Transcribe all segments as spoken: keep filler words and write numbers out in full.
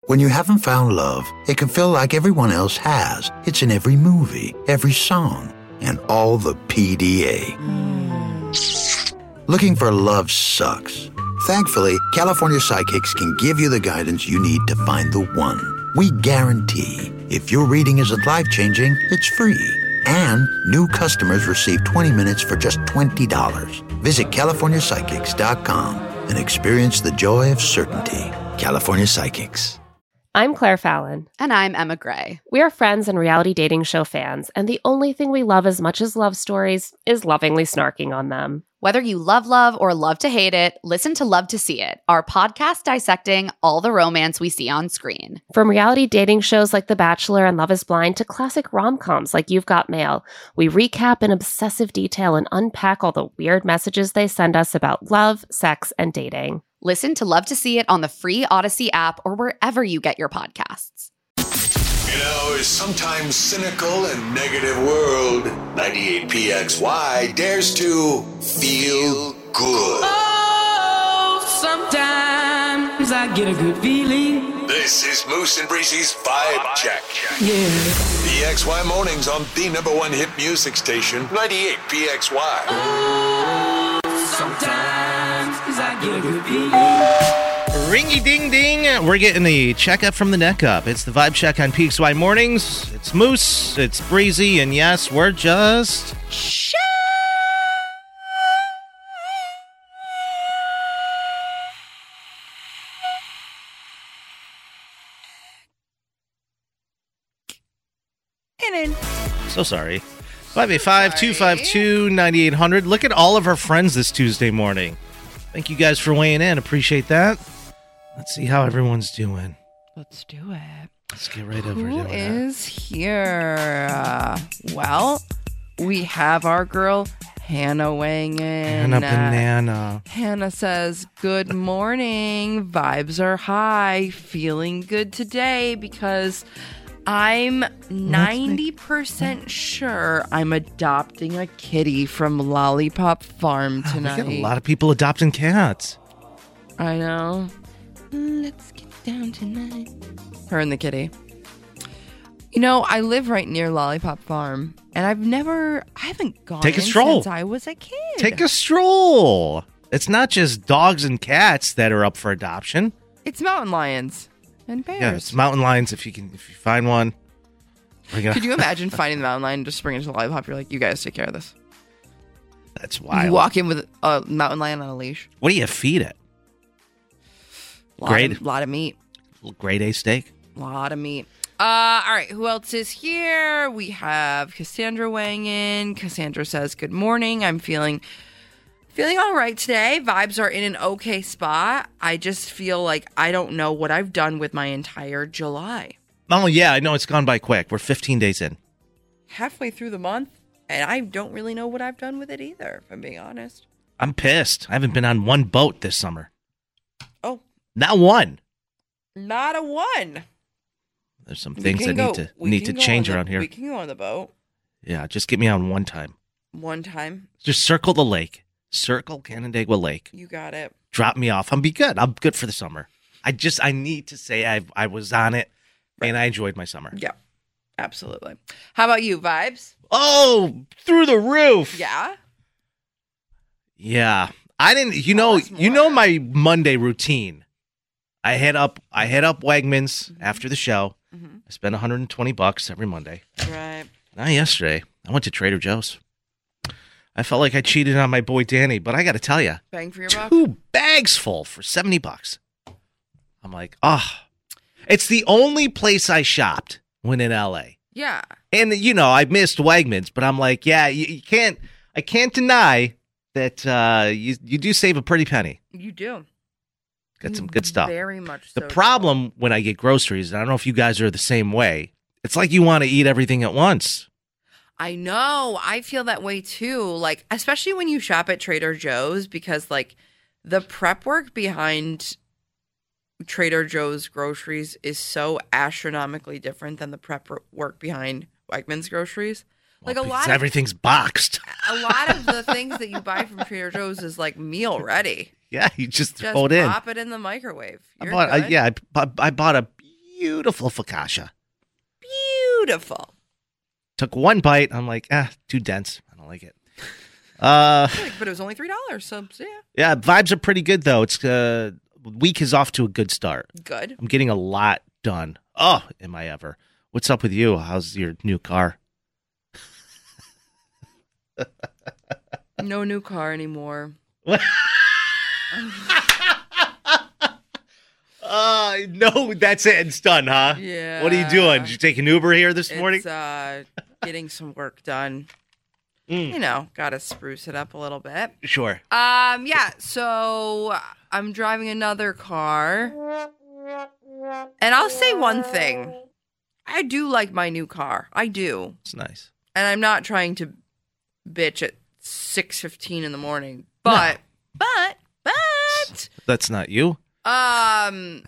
When you haven't found love, it can feel like everyone else has. It's in every movie, every song, and all the P D A. Mm. Looking for love sucks. Thankfully, California Psychics can give you the guidance you need to find the one. We guarantee if your reading isn't life-changing, it's free. And new customers receive twenty minutes for just twenty dollars. Visit California Psychics dot com and experience the joy of certainty. California Psychics. I'm Claire Fallon. And I'm Emma Gray. We are friends and reality dating show fans, and the only thing we love as much as love stories is lovingly snarking on them. Whether you love love or love to hate it, listen to Love to See It, our podcast dissecting all the romance we see on screen. From reality dating shows like The Bachelor and Love is Blind to classic rom-coms like You've Got Mail, we recap in obsessive detail and unpack all the weird messages they send us about love, sex, and dating. Listen to Love to See It on the free Odyssey app or wherever you get your podcasts. In our sometimes cynical and negative world, ninety-eight P X Y dares to feel good. Oh, sometimes I get a good feeling. This is Moose and Breezy's Vibe Check. Yeah. P X Y mornings on the number one hit music station, ninety-eight P X Y. Oh, sometimes I get a good feeling. Ringy ding ding. We're getting the checkup from the neck up. It's the Vibe Check on P X Y mornings. It's Moose, it's Breezy, and yes, we're just... Shh. So sorry. five eight five, two five two, nine eight hundred. Look at all of our friends this Tuesday morning. Thank you guys for weighing in. Appreciate that. Let's see how everyone's doing. Let's do it. Let's get right over Who to it. is here? Uh, well, we have our girl Hannah weighing in. Hannah Uh, Banana. Hannah says, good morning. Vibes are high. Feeling good today because I'm ninety percent sure I'm adopting a kitty from Lollipop Farm Oh, tonight. we got a lot of people adopting cats. I know. Let's get down tonight. Her and the kitty. You know, I live right near Lollipop Farm, and I've never, I haven't gone Take a in stroll. since I was a kid. Take a stroll. It's not just dogs and cats that are up for adoption. It's mountain lions and bears. Yeah, it's mountain lions if you can if you find one. We're gonna- Could you imagine finding the mountain lion and just bringing it to Lollipop? You're like, you guys take care of this. That's wild. You walk in with a mountain lion on a leash. What do you feed it? Lot Great. Of, lot of meat. Grade A steak. Lot of meat. Uh, all right, who else is here? We have Cassandra weighing in. Cassandra says, good morning. I'm feeling feeling all right today. Vibes are in an okay spot. I just feel like I don't know what I've done with my entire July. Oh, yeah, I know it's gone by quick. We're fifteen days in. Halfway through the month, and I don't really know what I've done with it either, if I'm being honest. I'm pissed. I haven't been on one boat this summer. Oh. Not one. Not a one. There's some We things can that go- need to we need can to go change on the- around here. We can go on the boat Yeah, just get me on one time. one time. Just circle the lake. Circle Canandaigua Lake. You got it. Drop me off. I'm be good. I'm good for the summer. I just I need to say I I was on it and I enjoyed my summer. Yeah, absolutely. How about you, Vibes? Oh, through the roof. Yeah. Yeah. I didn't you know Tell us you more. know my Monday routine. I head up I head up Wegmans Mm-hmm. after the show. Mm-hmm. I spend one hundred twenty bucks every Monday. Right. Now yesterday, I went to Trader Joe's. I felt like I cheated on my boy Danny, but I got to tell you, Bang for your buck. two bags full for seventy bucks. I'm like, ah, it's the only place I shopped when in L A. Yeah. And you know, I missed Wegmans, but I'm like, yeah, you, you can't, I can't deny that uh, you you do save a pretty penny. You do. Got some You good stuff. Very much The so. problem when I get groceries, and I don't know if you guys are the same way, it's like you want to eat everything at once. I know. I feel that way too. Like, especially when you shop at Trader Joe's, because like the prep work behind Trader Joe's groceries is so astronomically different than the prep work behind Wegmans groceries. Like Well, a because lot of everything's boxed. a lot of the things that you buy from Trader Joe's is like meal ready. Yeah, you just Just throw it in. pop it in the microwave. I You're bought, I, good. yeah, I, bu- I bought a Beautiful focaccia. Beautiful. Took one bite. I'm like, ah, too dense. I don't like it. Uh, But it was only three dollars, so, so yeah. yeah, vibes are pretty good, though. It's uh, week is off to a good start. Good. I'm getting a lot done. Oh, am I ever. What's up with you? How's your new car? No new car anymore. Uh, no, that's it. It's done, huh? Yeah. What are you doing? Did you take an Uber here this morning? It's uh, getting some work done. Mm. You know, gotta spruce it up a little bit. Sure. Um, yeah, so I'm driving another car. And I'll say one thing. I do like my new car. I do. It's nice. And I'm not trying to bitch at six fifteen in the morning. But, no. but, but. That's not you. Um,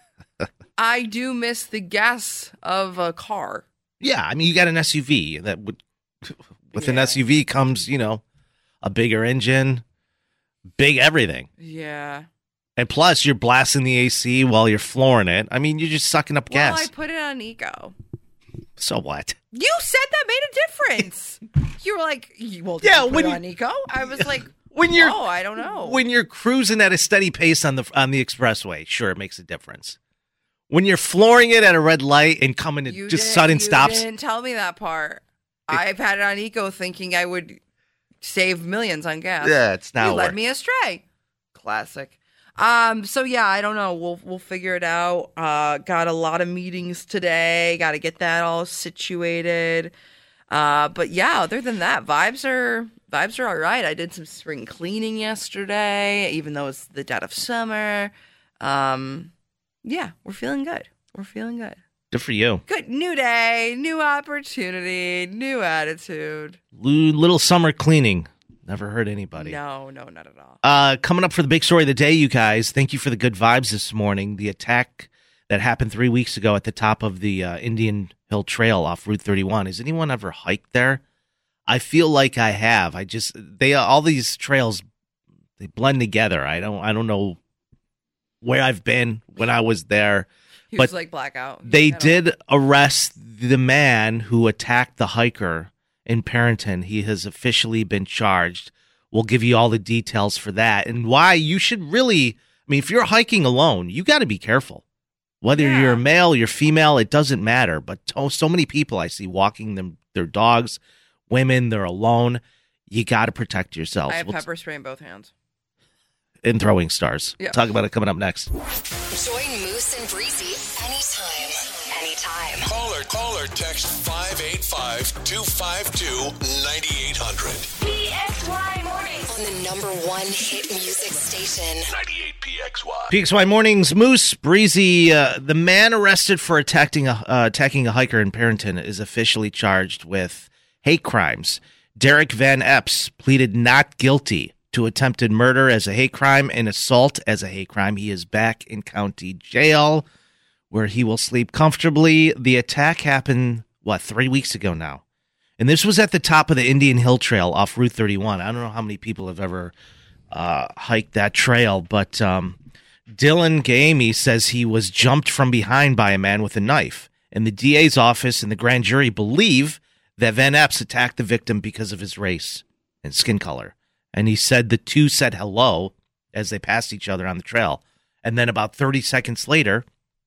I do miss the gas of a car. Yeah, I mean, you got an S U V that would, with an Yeah. S U V comes, you know, a bigger engine, big everything. Yeah. And plus, you're blasting the A C while you're flooring it. I mean, you're just sucking up Well, gas. I put it on eco. So what? You said that made a difference. You were like, well, did Yeah, you put when it you- on eco? I was like, When you're oh, I don't know. when you're cruising at a steady pace on the on the expressway, sure, it makes a difference. When you're flooring it at a red light and coming to You just didn't- sudden you stops, didn't tell me that part. I've had it on eco thinking I would save millions on gas. yeah, it's not You led work. me astray. Classic. Um, so yeah, I don't know. We'll we'll figure it out. Uh, got a lot of meetings today. Got to get that all situated. Uh, but yeah, other than that, vibes are vibes are all right. I did some spring cleaning yesterday, even though it's the dead of summer. Um, yeah, we're feeling good. We're feeling good. Good for you. Good new day, new opportunity, new attitude. L- little summer cleaning. Never hurt anybody. No, no, not at all. Uh, coming up for the big story of the day, you guys. Thank you for the good vibes this morning. The attack that happened three weeks ago at the top of the uh, Indian Hill Trail off Route thirty-one. Has anyone ever hiked there? I feel like I have. I just they all these trails they blend together. I don't I don't know where I've been when I was there. He but was like blackout. They I don't- did arrest the man who attacked the hiker in Parrington. He has officially been charged. We'll give you all the details for that and why you should really, I mean, if you're hiking alone, you got to be careful. Whether Yeah. you're male, you're female, it doesn't matter. But to- so many people I see walking them their dogs, women, they're alone. You got to protect yourself. I have We'll- pepper spray in both hands. and throwing stars. Yeah. Talk about it coming up next. Join Moose and Breezy anytime, anytime. Call or, call or text five eight five, two five two, nine eight hundred. P X Y Mornings on the number one hit music station. ninety-eight P X Y. P X Y Mornings, Moose, Breezy, uh, the man arrested for attacking a, uh, attacking a hiker in Parrington is officially charged with hate crimes. Derek Van Epps pleaded not guilty to attempted murder as a hate crime and assault as a hate crime. He is back in county jail where he will sleep comfortably. The attack happened, what, three weeks ago now. And this was at the top of the Indian Hill Trail off Route thirty-one. I don't know how many people have ever uh, hiked that trail, but um, Dylan Gaimi says he was jumped from behind by a man with a knife. And the D A's office and the grand jury believe that Van Epps attacked the victim because of his race and skin color. And he said the two said hello as they passed each other on the trail. And then about thirty seconds later,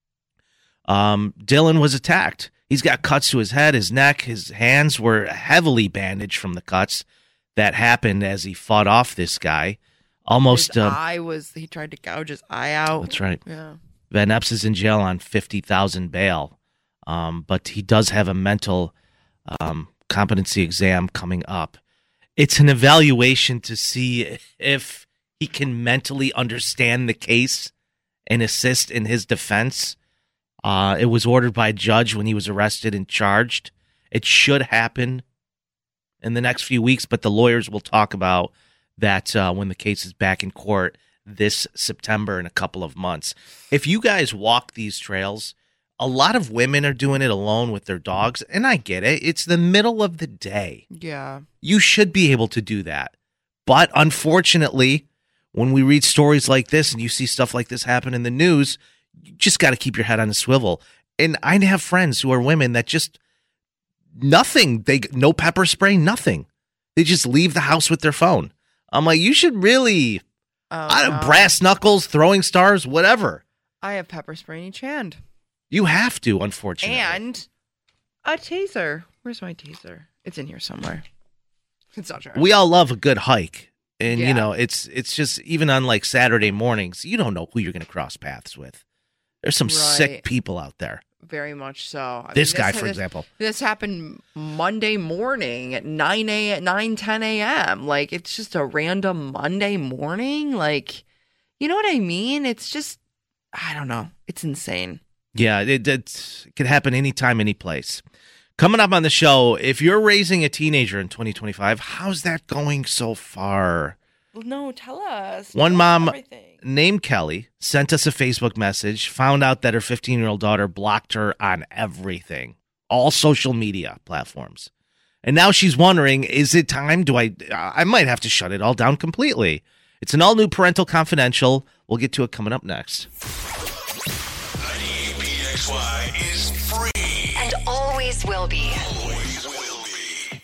um, Dylan was attacked. He's got cuts to his head, his neck, his hands were heavily bandaged from the cuts that happened as he fought off this guy. Almost. His Uh, eye was, he tried to gouge his eye out. that's right. Yeah. Van Epps is in jail on fifty thousand bail, um, but he does have a mental um, competency exam coming up. It's an evaluation to see if he can mentally understand the case and assist in his defense. Uh, it was ordered by a judge when he was arrested and charged. It should happen in the next few weeks, but the lawyers will talk about that uh, when the case is back in court this September in a couple of months. If you guys walk these trails, a lot of women are doing it alone with their dogs, and I get it. It's the middle of the day. Yeah. You should be able to do that. But unfortunately, when we read stories like this and you see stuff like this happen in the news, you just got to keep your head on a swivel. And I have friends who are women that just nothing. They no pepper spray, nothing. They just leave the house with their phone. I'm like, you should really, Oh, I don't, no. brass knuckles, throwing stars, whatever. I have pepper spray in each hand. You have to, unfortunately. And a taser. Where's my taser? It's in here somewhere. It's not sure. We all love a good hike. And, Yeah. you know, it's it's just even on like Saturday mornings, you don't know who you're going to cross paths with. There's some Right. sick people out there. Very much so. I This mean, guy, this- for this- example. This happened Monday morning at nine a at nine ten a.m. Like, it's just a random Monday morning. Like, you know what I mean? It's just, I don't know. It's insane. Yeah, it, it, it could happen anytime, any place. Coming up on the show, if you're raising a teenager in twenty twenty-five, how's that going so far? Well, no, tell us. One Tell us mom everything. named Kelly sent us a Facebook message, found out that her fifteen-year-old daughter blocked her on everything, all social media platforms. And now she's wondering, is it time? Do I I might have to shut it all down completely. It's an all-new Parental Confidential. We'll get to it coming up next. ninety-eight P X Y is free. And always will be. Always will be.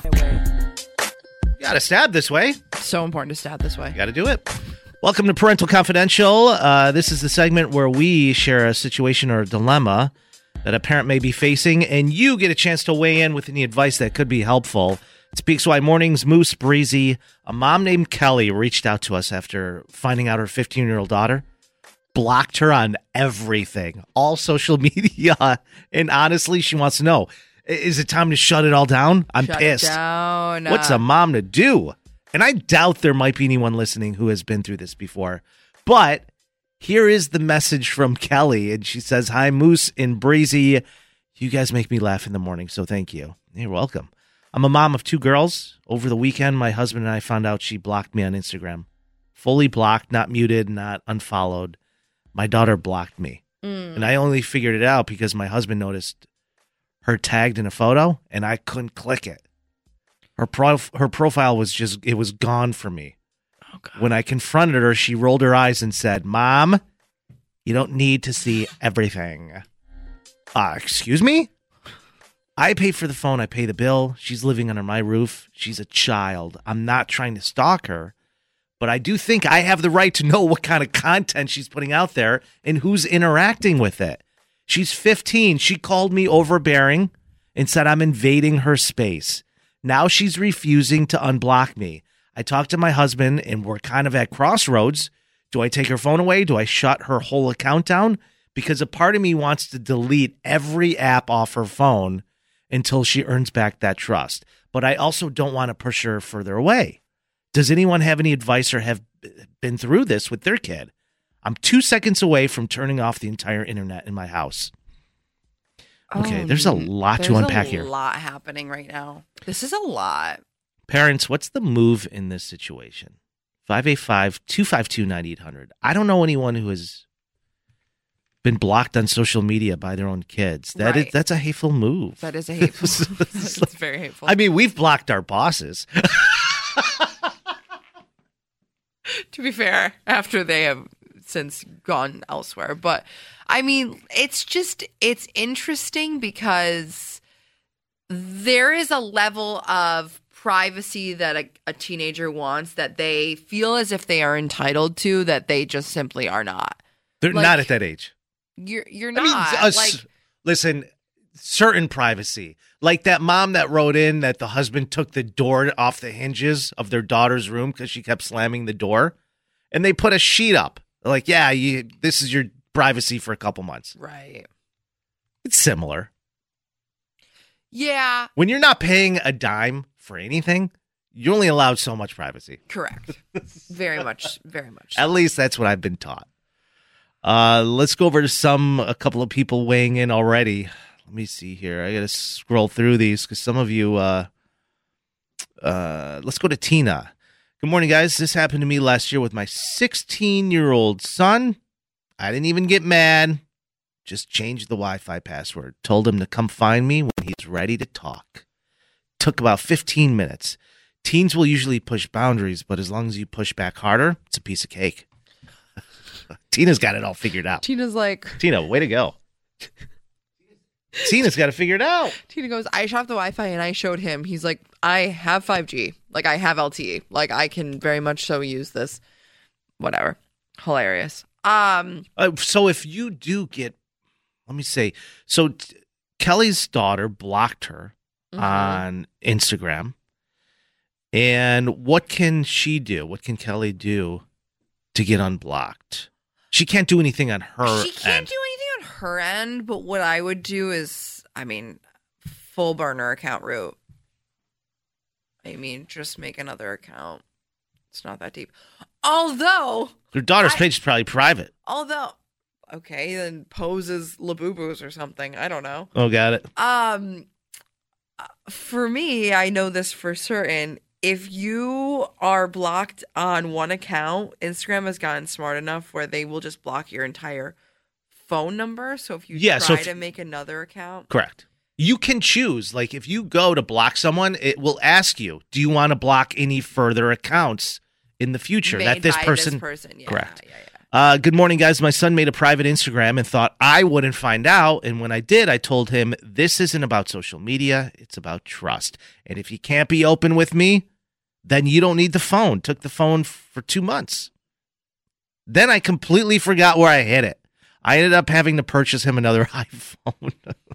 Got to stab this way. So important to stab this way. Got to do it. Welcome to Parental Confidential. Uh, this is the segment where we share a situation or a dilemma that a parent may be facing, and you get a chance to weigh in with any advice that could be helpful. It's P X Y Mornings, Moose, Breezy. A mom named Kelly reached out to us after finding out her fifteen-year-old daughter blocked her on everything, all social media, and honestly, she wants to know, is it time to shut it all down? I'm Shut it pissed. down. What's a mom to do? And I doubt there might be anyone listening who has been through this before. But here is the message from Kelly. And she says, hi, Moose and Breezy. You guys make me laugh in the morning, so thank you. You're welcome. I'm a mom of two girls. Over the weekend, my husband and I found out she blocked me on Instagram. Fully blocked, not muted, not unfollowed. My daughter blocked me. Mm. And I only figured it out because my husband noticed her tagged in a photo, and I couldn't click it. Her prof- her profile was just, it was gone for me. Oh, God. When I confronted her, she rolled her eyes and said, Mom, you don't need to see everything. Uh, excuse me? I pay for the phone. I pay the bill. She's living under my roof. She's a child. I'm not trying to stalk her, but I do think I have the right to know what kind of content she's putting out there and who's interacting with it. She's fifteen. She called me overbearing and said I'm invading her space. Now she's refusing to unblock me. I talked to my husband and we're kind of at crossroads. Do I take her phone away? Do I shut her whole account down? Because a part of me wants to delete every app off her phone until she earns back that trust. But I also don't want to push her further away. Does anyone have any advice or have been through this with their kid? I'm two seconds away from turning off the entire internet in my house. Okay, Um, there's a lot to there's unpack a here. lot happening right now. This is a lot. Parents, what's the move in this situation? five eight five, two five two, nine eight hundred. I don't know anyone who has been blocked on social media by their own kids. That is, Right. that's a hateful move. That is a hateful. It's very hateful. I mean, we've blocked our bosses. To be fair, after they have since gone elsewhere. But I mean, it's just, it's interesting because there is a level of privacy that a, a teenager wants that they feel as if they are entitled to that they just simply are not. They're Like, not at that age. You're you're I not mean, us- like listen, certain privacy. Like that mom that wrote in that the husband took the door off the hinges of their daughter's room because she kept slamming the door. And they put a sheet up. Like, yeah, you, this is your privacy for a couple months. right. It's similar. Yeah, When you're not paying a dime for anything, you're only allowed so much privacy. correct. Very much, very much. At least that's what I've been taught. Uh, let's go over to some, a couple of people weighing in already. Let me see here. I got to scroll through these because some of you, uh, uh, let's go to Tina. Good morning, guys. This happened to me last year with my sixteen-year-old son. I didn't even get mad. Just changed the Wi-Fi password. Told him to come find me when he's ready to talk. Took about fifteen minutes. Teens will usually push boundaries, but as long as you push back harder, it's a piece of cake. Tina's got it all figured out. Tina's like, Tina, way to go. Tina's got to figure it out. Tina goes, I shot the Wi-Fi and I showed him. He's like, I have five G. Like, I have L T E. Like, I can very much so use this. Whatever. Hilarious. Um. Uh, so if you do get, let me say, so t- Kelly's daughter blocked her mhm. on Instagram. And what can she do? What can Kelly do to get unblocked? She can't do anything on her She can't end. do anything on her end, but what I would do is, I mean, full burner account route. I mean, just make another account. It's not that deep. Although, Her daughter's I- page is probably private. although, okay, then poses Labubu's or something. I don't know. Oh, got it. Um, for me, I know this for certain. If you are blocked on one account, Instagram has gotten smart enough where they will just block your entire phone number. So if you Yeah, try so if- to make another account, Correct. You can choose. Like if you go to block someone, it will ask you, do you want to block any further accounts in the future? made that this by person. this person, yeah, Correct. Yeah, yeah. Uh, good morning, guys. My son made a private Instagram and thought I wouldn't find out. And when I did, I told him this isn't about social media. It's about trust. And if you can't be open with me, then you don't need the phone. Took the phone for two months. Then I completely forgot where I hid it. I ended up having to purchase him another iPhone.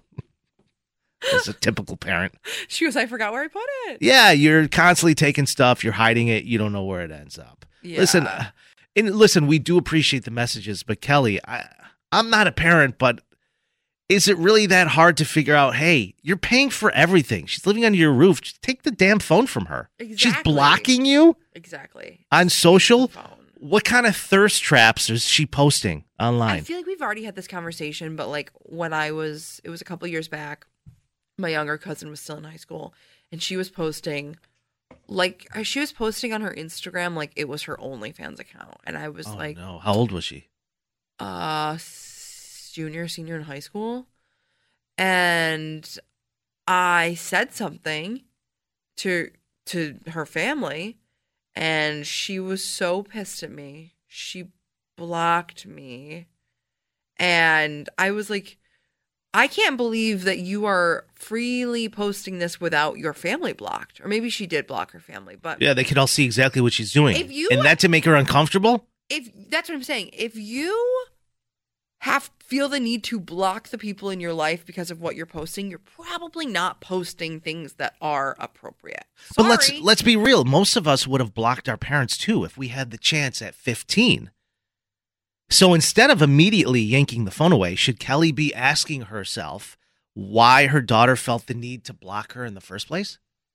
As a typical parent. She goes, I forgot where I put it. Yeah, you're constantly taking stuff. You're hiding it. You don't know where it ends up. Yeah. Listen, uh, and listen, we do appreciate the messages, but Kelly, I, I'm not a parent, but is it really that hard to figure out, hey, you're paying for everything. She's living under your roof. Just take the damn phone from her. She's Exactly. blocking you Exactly. on social. Phone. What kind of thirst traps is she posting online? I feel like we've already had this conversation, but like when I was, it was a couple years back, my younger cousin was still in high school and she was posting, like, she was posting on her Instagram like it was her OnlyFans account. And I was oh, like, no. How old was she? uh, s- junior, senior in high school. And I said something to to her family and she was so pissed at me. She blocked me. And I was like, I can't believe that you are freely posting this without your family blocked. Or maybe she did block her family, but Yeah, they could all see exactly what she's doing. If you- and that to make her uncomfortable? if that's what I'm saying, if you have feel the need to block the people in your life because of what you're posting, you're probably not posting things that are appropriate. But let's Sorry. let's be real. Most of us would have blocked our parents too if we had the chance at fifteen. So instead of immediately yanking the phone away, should Kelly be asking herself why her daughter felt the need to block her in the first place?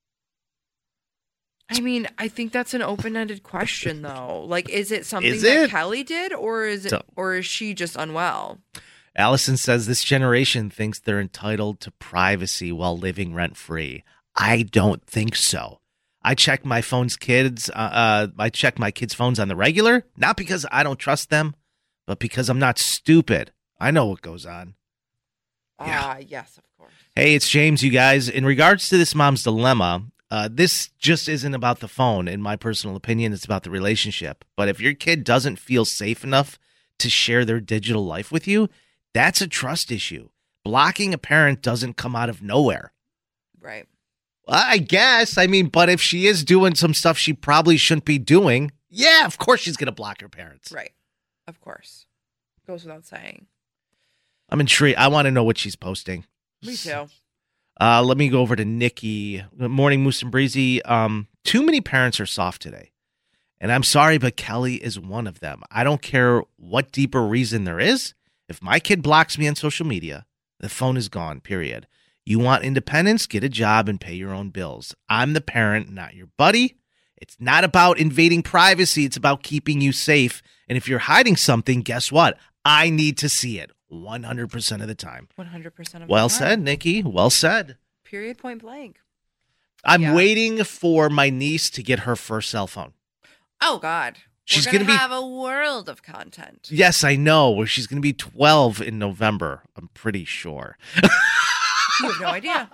I mean, I think that's an open-ended question, though. Like, is it something Is that it? Kelly did, or is it, So- or is she just unwell? Allison says this generation thinks they're entitled to privacy while living rent free. I don't think so. I check my phone's kids. Uh, uh, I check my kids' phones on the regular, not because I don't trust them, but because I'm not stupid. I know what goes on. Yeah. Ah, yes, of course. Hey, it's James, you guys. In regards to this mom's dilemma, uh, this just isn't about the phone. In my personal opinion, it's about the relationship. But if your kid doesn't feel safe enough to share their digital life with you, that's a trust issue. Blocking a parent doesn't come out of nowhere. Right. Well, I guess. I mean, but if she is doing some stuff she probably shouldn't be doing, yeah, of course she's going to block her parents. Right. Of course. Goes without saying. I'm intrigued. I want to know what she's posting. Me too. Uh, let me go over to Nikki. Good morning, Moose and Breezy. Um, too many parents are soft today. And I'm sorry, but Kelly is one of them. I don't care what deeper reason there is. If my kid blocks me on social media, the phone is gone, period. You want independence? Get a job and pay your own bills. I'm the parent, not your buddy. It's not about invading privacy. It's about keeping you safe. And if you're hiding something, guess what? I need to see it one hundred percent of the time. one hundred percent of Well the time. said, Nikki. Well said. Period, point blank. I'm Yeah. waiting for my niece to get her first cell phone. Oh, God. She's We're gonna gonna be- have a world of content. Yes, I know. Where she's going to be twelve in November. I'm pretty sure. You have no idea.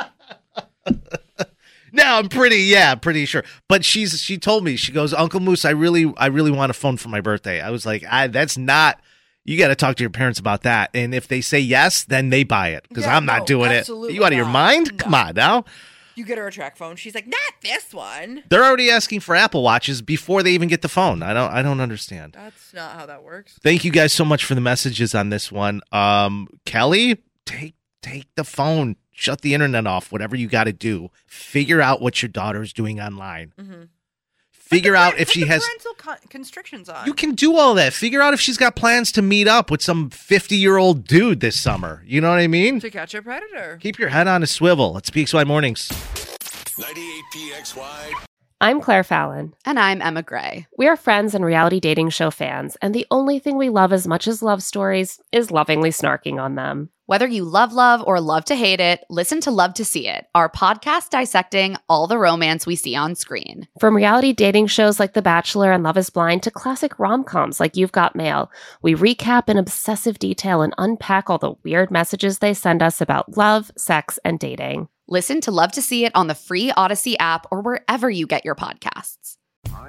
No, I'm pretty, yeah, pretty sure. But she's she told me, she goes, Uncle Moose, I really, I really want a phone for my birthday. I was like, I that's not, You got to talk to your parents about that. And if they say yes, then they buy it because Yeah, I'm not no, doing it. absolutely You out of your not. mind? No. Come on now. You get her a track phone. She's like, not this one. They're already asking for Apple Watches before they even get the phone. I don't I don't understand. That's not how that works. Thank you guys so much for the messages on this one. Um, Kelly, take take the phone. Shut the internet off. Whatever you got to do. Figure out what your daughter's doing online. Mm-hmm. Figure Put the out par- if put she the has... parental con- constrictions on. You can do all that. Figure out if she's got plans to meet up with some fifty-year-old dude this summer. You know what I mean? To catch a predator. Keep your head on a swivel. It's P X Y Mornings. ninety-eight P X Y. I'm Claire Fallon. And I'm Emma Gray. We are friends and reality dating show fans, and the only thing we love as much as love stories is lovingly snarking on them. Whether you love love or love to hate it, listen to Love to See It, our podcast dissecting all the romance we see on screen. From reality dating shows like The Bachelor and Love is Blind to classic rom-coms like You've Got Mail, we recap in obsessive detail and unpack all the weird messages they send us about love, sex, and dating. Listen to Love to See It on the free Odyssey app or wherever you get your podcasts.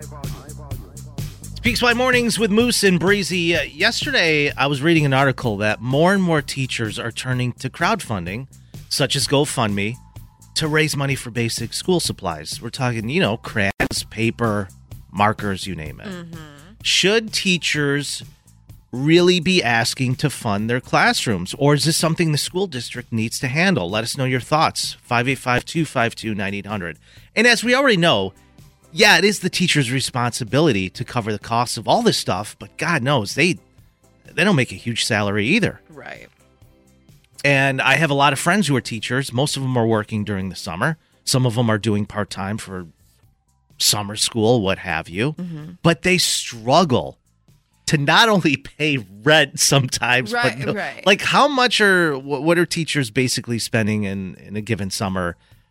It's P X Y Mornings with Moose and Breezy. Uh, yesterday, I was reading an article that more and more teachers are turning to crowdfunding, such as GoFundMe, to raise money for basic school supplies. We're talking, you know, crayons, paper, markers, you name it. Mm-hmm. Should teachers really be asking to fund their classrooms, or is this something the school district needs to handle? Let us know your thoughts. five eight five, two five two, nine eight hundred. And as we already know, yeah, it is the teacher's responsibility to cover the costs of all this stuff, but God knows they they don't make a huge salary either. Right. And I have a lot of friends who are teachers. Most of them are working during the summer. Some of them are doing part-time for summer school, what have you. Mm-hmm. But they struggle to not only pay rent sometimes, Right, but right. like how much are what are teachers basically spending in, in a given summer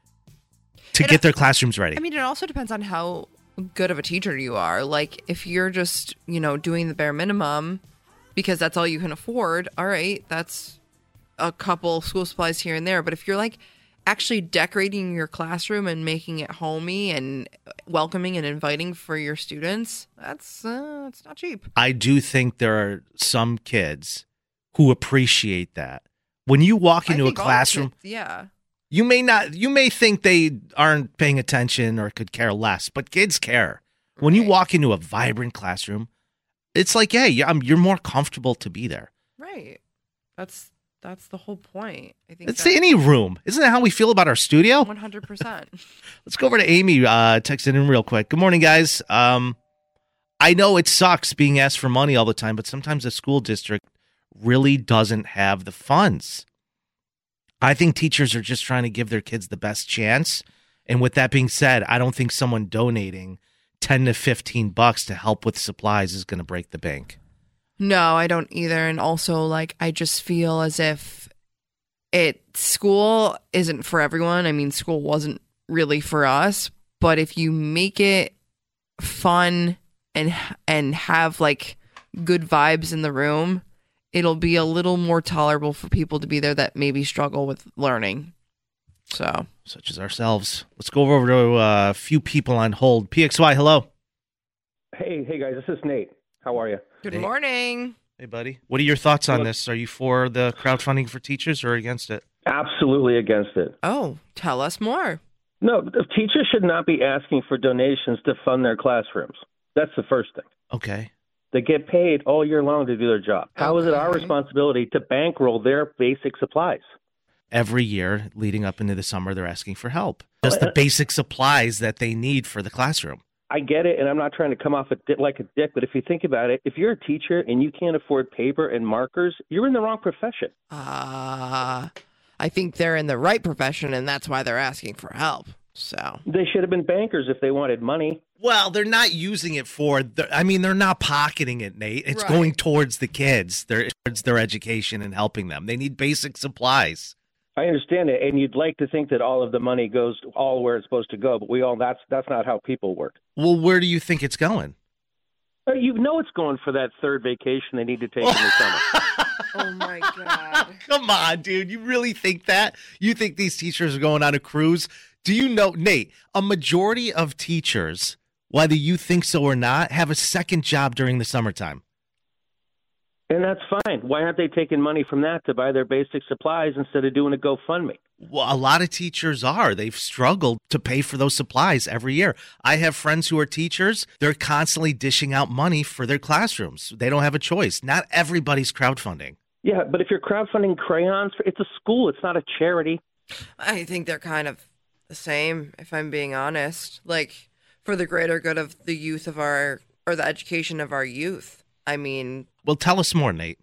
to It- get their classrooms ready? I mean, it also depends on how good of a teacher you are. Like, if you're just, you know, doing the bare minimum because that's all you can afford, all right, that's a couple school supplies here and there. But if you're like actually decorating your classroom and making it homey and welcoming and inviting for your students, that's uh, it's not cheap. I do think there are some kids who appreciate that. When you walk I into a think all classroom, kids- yeah. you may not, you may think they aren't paying attention or could care less, but kids care. When you Right. walk into a vibrant classroom, it's like, hey, yeah, I'm- you're more comfortable to be there. Right. That's that's the whole point. I think It's that- any room. Isn't that how we feel about our studio? one hundred percent. Let's go over to Amy, uh, texting in real quick. Good morning, guys. Um, I know it sucks being asked for money all the time, but sometimes the school district really doesn't have the funds. I think teachers are just trying to give their kids the best chance. And with that being said, I don't think someone donating ten to fifteen bucks to help with supplies is going to break the bank. No, I don't either. And also, like, I just feel as if it school isn't for everyone. I mean, school wasn't really for us, but if you make it fun and and have like good vibes in the room, it'll be a little more tolerable for people to be there that maybe struggle with learning. So, Such as ourselves. Let's go over to uh, a few people on hold. P X Y, hello. Hey, hey guys, this is Nate. How are you? good Hey. morning. Hey, buddy. What are your thoughts on this? Are you for the crowdfunding for teachers or against it? Absolutely against it. Oh, tell us more. No, the teachers should not be asking for donations to fund their classrooms. That's the first thing. Okay. They get paid all year long to do their job. How is it our Okay. responsibility to bankroll their basic supplies? Every year leading up into the summer, they're asking for help. Just the basic supplies that they need for the classroom. I get it, and I'm not trying to come off a di- like a dick, but if you think about it, if you're a teacher and you can't afford paper and markers, you're in the wrong profession. Uh, I think they're in the right profession, and that's why they're asking for help. So, They should have been bankers if they wanted money. Well, they're not using it for, the, I mean, they're not pocketing it, Nate. It's Right. going towards the kids, they're, towards their education and helping them. They need basic supplies. I understand it, and you'd like to think that all of the money goes all where it's supposed to go, but we all that's that's not how people work. Well, where do you think it's going? Uh, You know it's going for that third vacation they need to take in the summer. oh my God. Come on, dude. You really think that? You think these teachers are going on a cruise? Do you know, Nate, a majority of teachers, whether you think so or not, have a second job during the summertime. And that's fine. Why aren't they taking money from that to buy their basic supplies instead of doing a GoFundMe? Well, a lot of teachers are. They've struggled to pay for those supplies every year. I have friends who are teachers. They're constantly dishing out money for their classrooms. They don't have a choice. Not everybody's crowdfunding. Yeah, but if you're crowdfunding crayons, it's a school. It's not a charity. I think they're kind of the same, if I'm being honest. Like, for the greater good of the youth of our, or the education of our youth. I mean... Well, tell us more, Nate.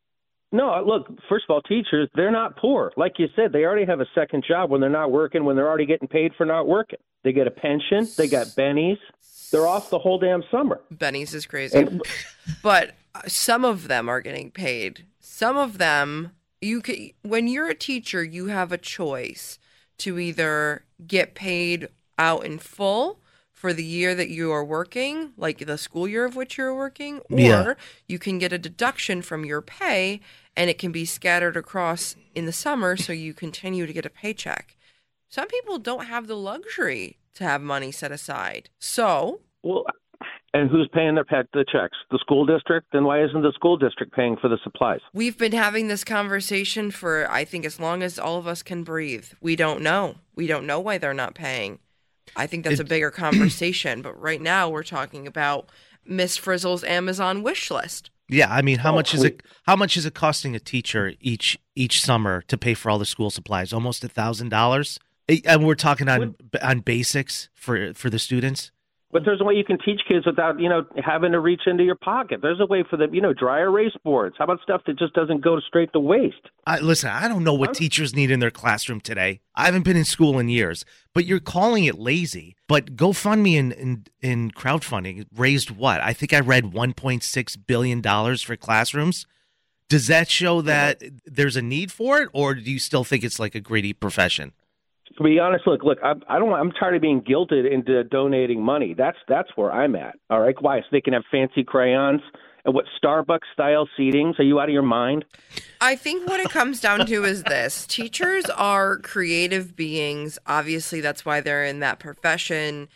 No, look, first of all, teachers, they're not poor. Like you said, they already have a second job when they're not working, when they're already getting paid for not working. They get a pension. They got bennies. They're off the whole damn summer. Bennies is crazy. And, but some of them are getting paid. Some of them, you can, when you're a teacher, you have a choice to either get paid out in full for the year that you are working, like the school year of which you're working, or Yeah. you can get a deduction from your pay and it can be scattered across in the summer so you continue to get a paycheck. Some people don't have the luxury to have money set aside. So, well, and who's paying their pet the checks? The school district? Then why isn't the school district paying for the supplies? we've been having this conversation for, I think, as long as all of us can breathe. We don't know. We don't know why they're not paying. I think that's a bigger conversation. But right now we're talking about Miss Frizzle's Amazon wish list. Yeah, I mean, how Oh, much is we- it? How much is it costing a teacher each each summer to pay for all the school supplies? Almost a thousand dollars, and we're talking on on basics for for the students. But there's a way you can teach kids without, you know, having to reach into your pocket. There's a way for them, you know, dry erase boards. How about stuff that just doesn't go straight to waste? I, listen, I don't know what teachers need in their classroom today. I haven't been in school in years, but you're calling it lazy. But GoFundMe and in, in, in crowdfunding raised what? I think I read one point six billion dollars for classrooms. Does that show that there's a need for it, or do you still think it's like a greedy profession? To be honest, look, look, I, I don't. I'm tired of being guilted into donating money. That's that's where I'm at. All right, why? So they can have fancy crayons and what Starbucks style seatings? Are you out of your mind? I think what it comes down to is this. Teachers are creative beings. Obviously, that's why they're in that profession.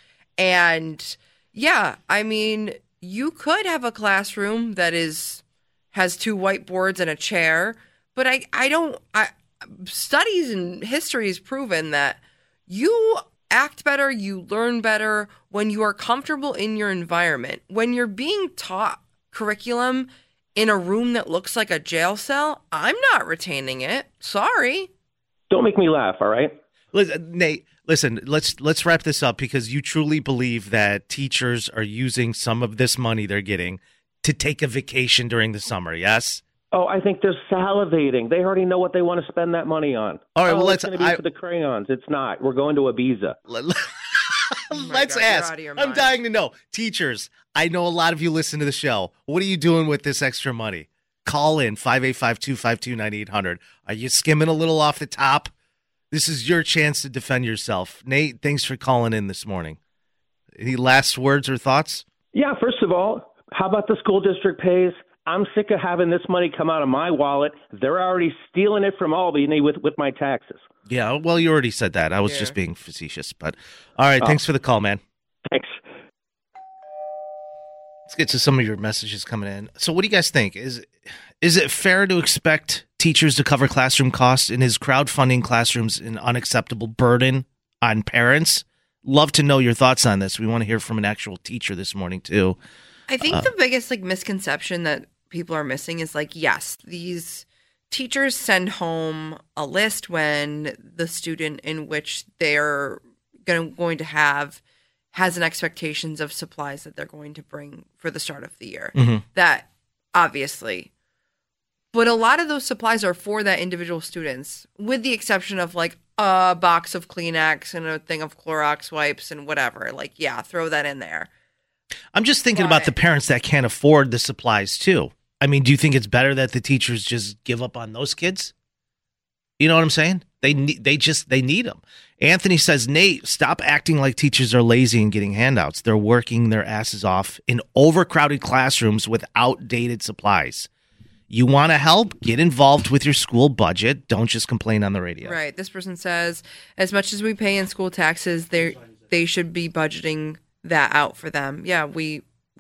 And yeah, I mean, you could have a classroom that is has two whiteboards and a chair, but I, I don't I studies and history has proven that you act better, you learn better when you are comfortable in your environment. When you're being taught curriculum in a room that looks like a jail cell, I'm not retaining it. Sorry. Don't make me laugh, all right? Listen, Nate, listen, let's let's wrap this up because you truly believe that teachers are using some of this money they're getting to take a vacation during the summer, yes? Oh, I think they're salivating. They already know what they want to spend that money on. All right, oh, well, it's let's- going to be I- for the crayons. It's not. We're going to Ibiza. Let, Oh my let's God, you're ask. out of your I'm mind. dying to know. Teachers, I know a lot of you listen to the show. What are you doing with this extra money? Call in five eight five, two five two, nine eight hundred. Are you skimming a little off the top? This is your chance to defend yourself. Nate, thanks for calling in this morning. Any last words or thoughts? Yeah, first of all, how about the school district pays? I'm sick of having this money come out of my wallet. They're already stealing it from Albany with, with my taxes. Yeah, well, you already said that. I was Yeah. just being facetious. But all right, Oh. thanks for the call, man. Thanks. Let's get to some of your messages coming in. So what do you guys think? Is is it fair to expect teachers to cover classroom costs, and is crowdfunding classrooms an unacceptable burden on parents? Love to know your thoughts on this. We want to hear from an actual teacher this morning too. I think Uh, the biggest like misconception that people are missing is like, yes, these teachers send home a list when the student in which they're going going to have has an expectations of supplies that they're going to bring for the start of the year. Mhm. That obviously, but a lot of those supplies are for that individual students, with the exception of like a box of Kleenex and a thing of Clorox wipes and whatever. Like, yeah, throw that in there. I'm just thinking about But- the parents that can't afford the supplies too. I mean, do you think it's better that the teachers just give up on those kids? You know what I'm saying? They need, they just, they need them. Anthony says, Nate, stop acting like teachers are lazy and getting handouts. They're working their asses off in overcrowded classrooms with outdated supplies. You want to help? Get involved with your school budget. Don't just complain on the radio. Right. This person says, as much as we pay in school taxes, they they should be budgeting that out for them. Yeah, we we've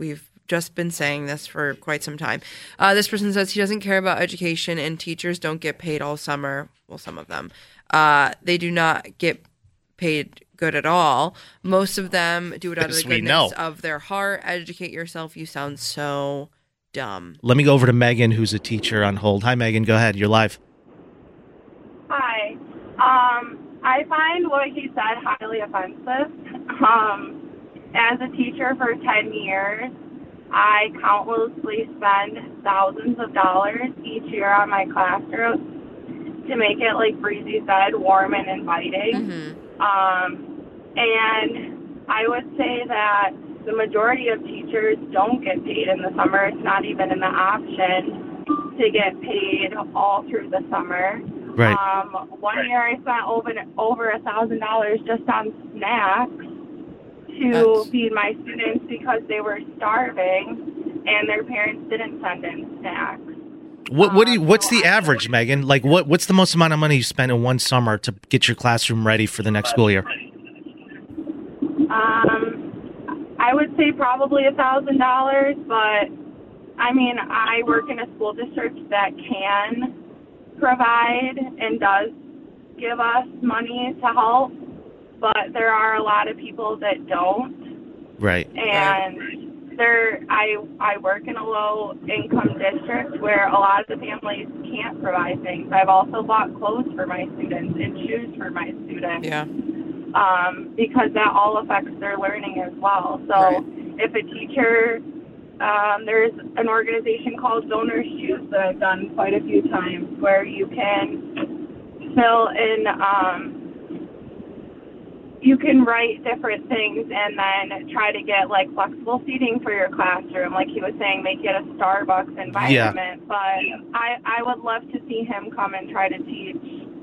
just been saying this for quite some time. Uh, this person says he doesn't care about education and teachers don't get paid all summer. Well, some of them. Uh, they do not get paid good at all. Most of them do it out of the Yes, we goodness know. of their heart. Educate yourself. You sound so dumb. Let me go over to Megan, who's a teacher on hold. Hi, Megan. Go ahead. You're live. Hi. Um, I find what he said highly offensive. Um, as a teacher for ten years, I countlessly spend thousands of dollars each year on my classroom to make it, like Breezy said, warm and inviting. Mm-hmm. Um, and I would say that the majority of teachers don't get paid in the summer. It's not even in the option to get paid all through the summer. Right. Um, one year I spent over over a thousand dollars just on snacks to That's- feed my students because they were starving and their parents didn't send in snacks. What what do you, Um, what's so the I- average, Megan? Like what what's the most amount of money you spend in one summer to get your classroom ready for the next school year? Um, I would say probably a thousand dollars, but I mean, I work in a school district that can provide and does give us money to help, but there are a lot of people that don't. Right. And there, I I work in a low income district where a lot of the families can't provide things. I've also bought clothes for my students and shoes for my students. Yeah. Um, because that all affects their learning as well. So Right. if a teacher, um, there's an organization called Donor Shoes that I've done quite a few times where you can fill in, um, you can write different things and then try to get like flexible seating for your classroom. Like he was saying, make it a Starbucks environment. But I, I would love to see him come and try to teach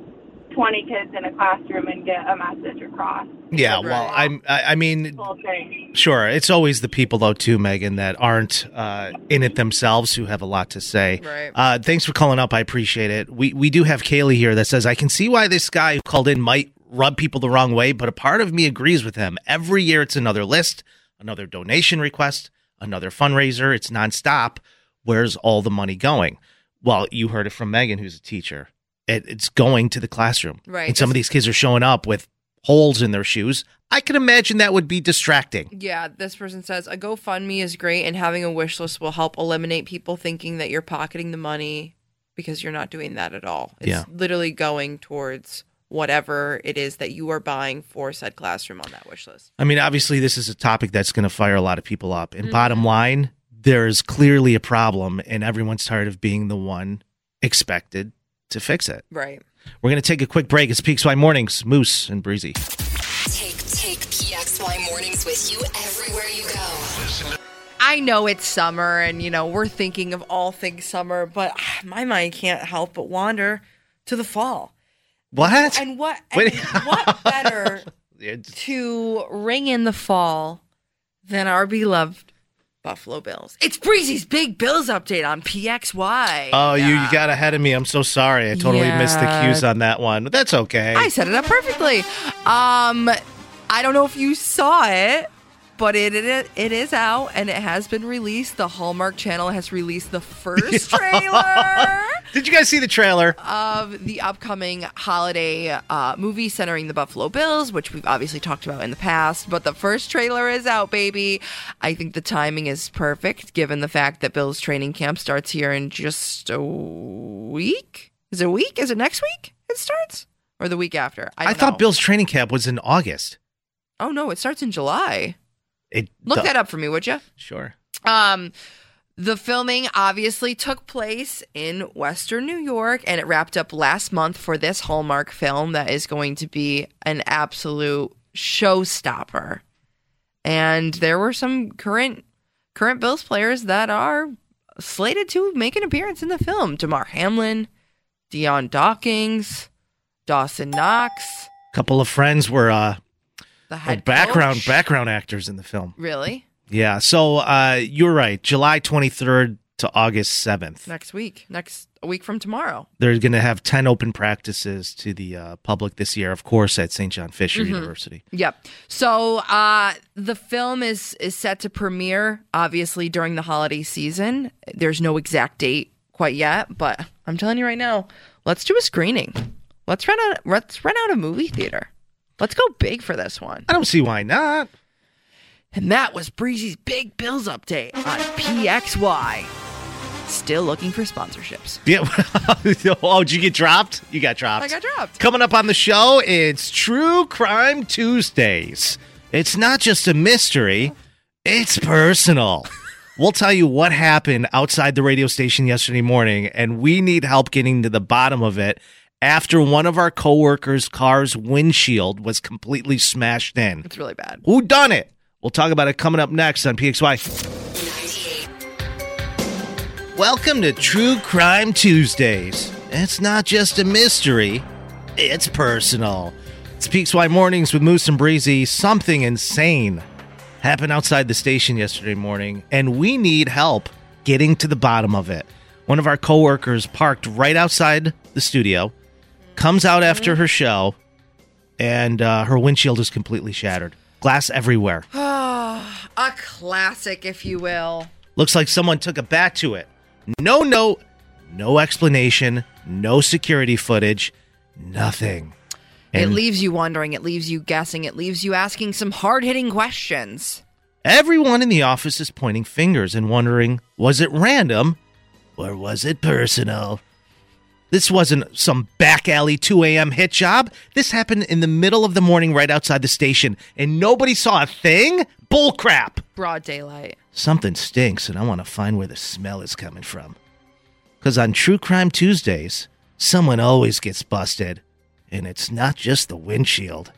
twenty kids in a classroom and get a message across. Yeah, well, I'm I, I mean Whole thing. sure, it's always the people though too, Megan, that aren't uh, in it themselves who have a lot to say. Right. Uh, thanks for calling up. I appreciate it. We we do have Kaylee here that says I can see why this guy who called in might rub people the wrong way, but a part of me agrees with him. Every year it's another list, another donation request, another fundraiser. It's nonstop. Where's all the money going? Well, you heard it from Megan, who's a teacher. It, it's going to the classroom. Right. And some of these kids are showing up with holes in their shoes. I can imagine that would be distracting. Yeah, this person says a GoFundMe is great and having a wish list will help eliminate people thinking that you're pocketing the money because you're not doing that at all. It's Yeah. literally going towards whatever it is that you are buying for said classroom on that wish list. I mean, obviously, this is a topic that's going to fire a lot of people up. And Mm-hmm. bottom line, there's clearly a problem, and everyone's tired of being the one expected to fix it. Right. We're going to take a quick break. It's P X Y Mornings, Moose and Breezy. Take, take P X Y mornings with you everywhere you go. I know it's summer and, you know, we're thinking of all things summer, but ah, my mind can't help but wander to the fall. What? And what, Wait. and what better It's- to ring in the fall than our beloved Buffalo Bills? It's Breezy's Big Bills update on P X Y. Oh, you, you got ahead of me. I'm so sorry. I totally missed the Yeah. cues on that one. But that's okay. I set it up perfectly. Um, I don't know if you saw it, but it, it it is out and it has been released. The Hallmark Channel has released the first trailer Did you guys see the trailer? of the upcoming holiday uh, movie centering the Buffalo Bills, which we've obviously talked about in the past. But the first trailer is out, baby. I think the timing is perfect given the fact that Bills training camp starts here in just a week. Is it a week? Is it next week it starts? Or the week after? I, I, don't thought know. Bill's training camp was in August. Oh, no, it starts in July. It, Look the- that up for me, would you? Sure. Um, the filming obviously took place in Western New York, and it wrapped up last month for this Hallmark film that is going to be an absolute showstopper. And there were some current current Bills players that are slated to make an appearance in the film. Damar Hamlin, Deion Dawkins, Dawson Knox, couple of friends were uh, the oh, head background coach. background actors in the film. Really? Yeah. So uh, you're right. July twenty-third, to August seventh. Next week. Next a week from tomorrow. They're going to have ten open practices to the uh, public this year, of course, at Saint John Fisher Mhm. University. Yep. So uh, the film is is set to premiere, obviously, during the holiday season. There's no exact date quite yet, but I'm telling you right now, let's do a screening. Let's rent out. Let's rent out a movie theater. Let's go big for this one. I don't see why not. And that was Breezy's Big Bills update on P X Y. Still looking for sponsorships. Yeah. Oh, did you get dropped? You got dropped. I got dropped. Coming up on the show, it's True Crime Tuesdays. It's not just a mystery, it's personal. We'll tell you what happened outside the radio station yesterday morning, and we need help getting to the bottom of it after one of our coworkers' car's windshield was completely smashed in. It's really bad. Who done it? We'll talk about it coming up next on P X Y. Welcome to True Crime Tuesdays. It's not just a mystery, it's personal. It's P X Y Mornings with Moose and Breezy. Something insane happened outside the station yesterday morning, and we need help getting to the bottom of it. One of our coworkers parked right outside the studio, comes out after her show, and uh, her windshield is completely shattered. Glass everywhere. A classic, if you will. Looks like someone took a bat to it. No note, no explanation, no security footage, nothing. It And leaves you wondering. It leaves you guessing. It leaves you asking some hard-hitting questions. everyone in the office is pointing fingers and wondering, was it random or was it personal? This wasn't some back alley two a.m. hit job. This happened in the middle of the morning right outside the station, and nobody saw a thing? Bullcrap. Broad daylight. Something stinks, and I want to find where the smell is coming from. Because on True Crime Tuesdays, someone always gets busted, and it's not just the windshield.